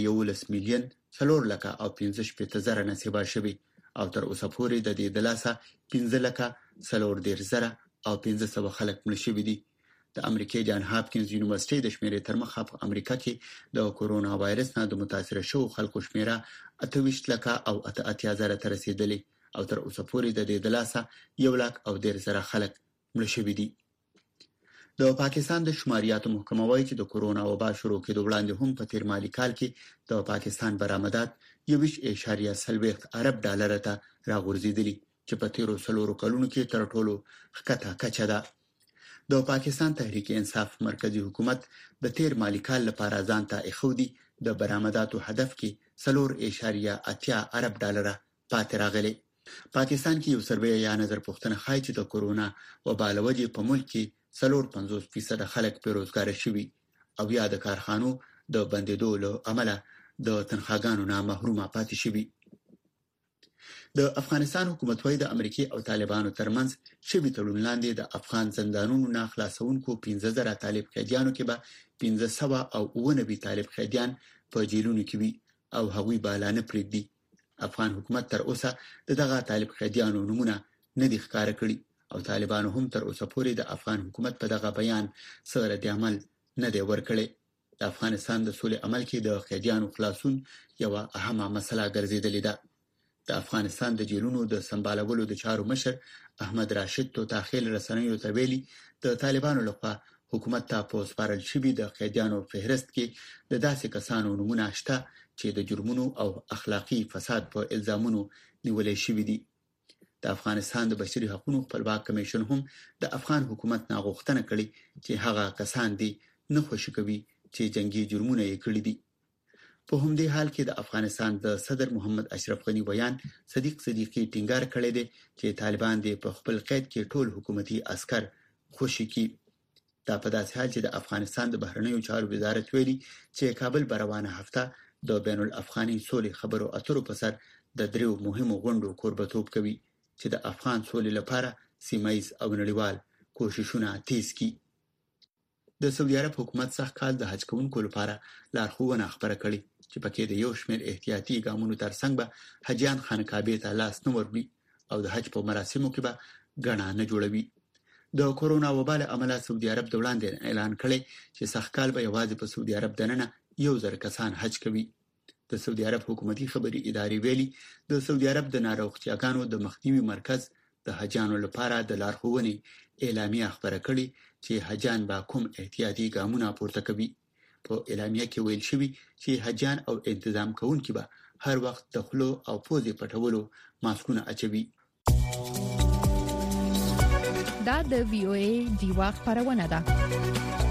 11,4,15,000 نصیبه شوی او تر اوسه پورې د دې د لاسه 15,4,000 او 500 خلک مړ شوي دي. د امریکای جان هاپکینز یونیورسيټي د شمیرې تر مخه په امریکا کې د کورونا وایرس نه د متاثر شوو خلکو شمیره 28,00,000 او 80,000 ته رسیدلی او تر اوسه پورې د دې د لاسه 1,10,000 خلک مړ شوي دي. د پاکستان د شماریاتو محکمه وايي چې د کورونا وبا شروع کېدو وړاندې هم په تیر مالی کال کې د پاکستان برآمدات 21.0 ارب ډالر ته راغورځېدلي چې په تیرو 4 کلونو کې تر ټولو ښکته کچه ده. د پاکستان تحریک انصاف مرکزی حکومت د تیر مالی کال لپاره ځان ته اخودي د برآمداتو هدف کې 4.8 ارب ډالر پاتې راغلي. پاکستان کې یو سروې یا نظر پوښتنه ښایي چې د کورونا وبا له وجې په ملک کې 54% خلک بیروزګار شوي او یا د کارخانو د بندیدو له امله د تنخواګانو نه محرومه پاتې شوي. د افغانستان حکومت وايي د امریکای او طالبانو ترمنځ شوی تړون لاندې د افغان زندانونو نه خلاصونکو 15,000 طالب قیدیانو کې به 500 او 90 طالب قیدیان په جیلونو کې وي او هغوی بالانه پریږدي. افغان حکومت تر اوسه دغه طالب قیدیانو نمونه نه دي ښکاره کړي او طالبانو هم تر اوسه پورې د افغان حکومت په دغه بیان سره رد عمل نه دی ورکړی. د افغانستان د سولې عمل کې د قیدیانو خلاصون یو اهمه مسله ګرځېدلې ده. د افغانستان د جیلونو د سمبالولو د چارو مشر احمد راشد تو تاخیل رسنیو ته ویلي د طالبانو لخوا حکومت ته په سپارل شوی د قیدیانو فهرست کې د داسې کسانو نمونه شته چې د جرمونو او اخلاقی فساد په الزامونو نیولې شوی دي. د افغانستان د بشري حقوقو خپلواک کمیشن هم د افغان حکومت نه غوښتنه کړې چې هغه کسان دي نه خوشی کوي چې جنگي جرمونه یې کړی دي. په همدې حال کې د افغانستان د صدر محمد اشرف غنی بیان صدیق صدیقی ټینګار کړی دی چې طالبان د په خپل قید کې ټول حکومتي عسكر خوشي کی. دا په داسې حال چې د افغانستان د بهرنیو چارو وزارت ویلي چې کابل بروانه هفته د بین الافغاني سولې خبرو اترو په سر د دریو مهمو غونډو کوربتوب کوي چې د افغان سولې لپاره سیمایي او نړیوال کوششونه تیز کړي. د سعودي عرب حکومت څخه کال د حج کوونکو لپاره لارښوونه خبره کړې چې پکې د یو شمېر احتیاطي ګامونو ترڅنګ به حجیان خانقاهې ته لاس نه وروړي او د حج په مراسمو کې به ګڼه نه جوړوي. د کورونا وبا له امله سعودي عرب د وړاندې اعلان کړی چې سخت کال به یوازې په سعودي عرب دننه 1000 کسان حج کوي. د سعودي عرب حکومتي خبري ادارې ویلي د سعودي عرب د ناروغتیاګانو د مخنیوي مرکز د حجانو لپاره د لارښوونې اعلامیه خبره کړې چې حجان به کوم احتیاطي ګامونه پورته کوي. په اعلامیه کې ویل شوی چې حجان او تنظیم کوونکي به هر وخت د خلو او پوزې پټولو ماسکونه اچوي.
دا د وی او ای دیوا خبرونه ده.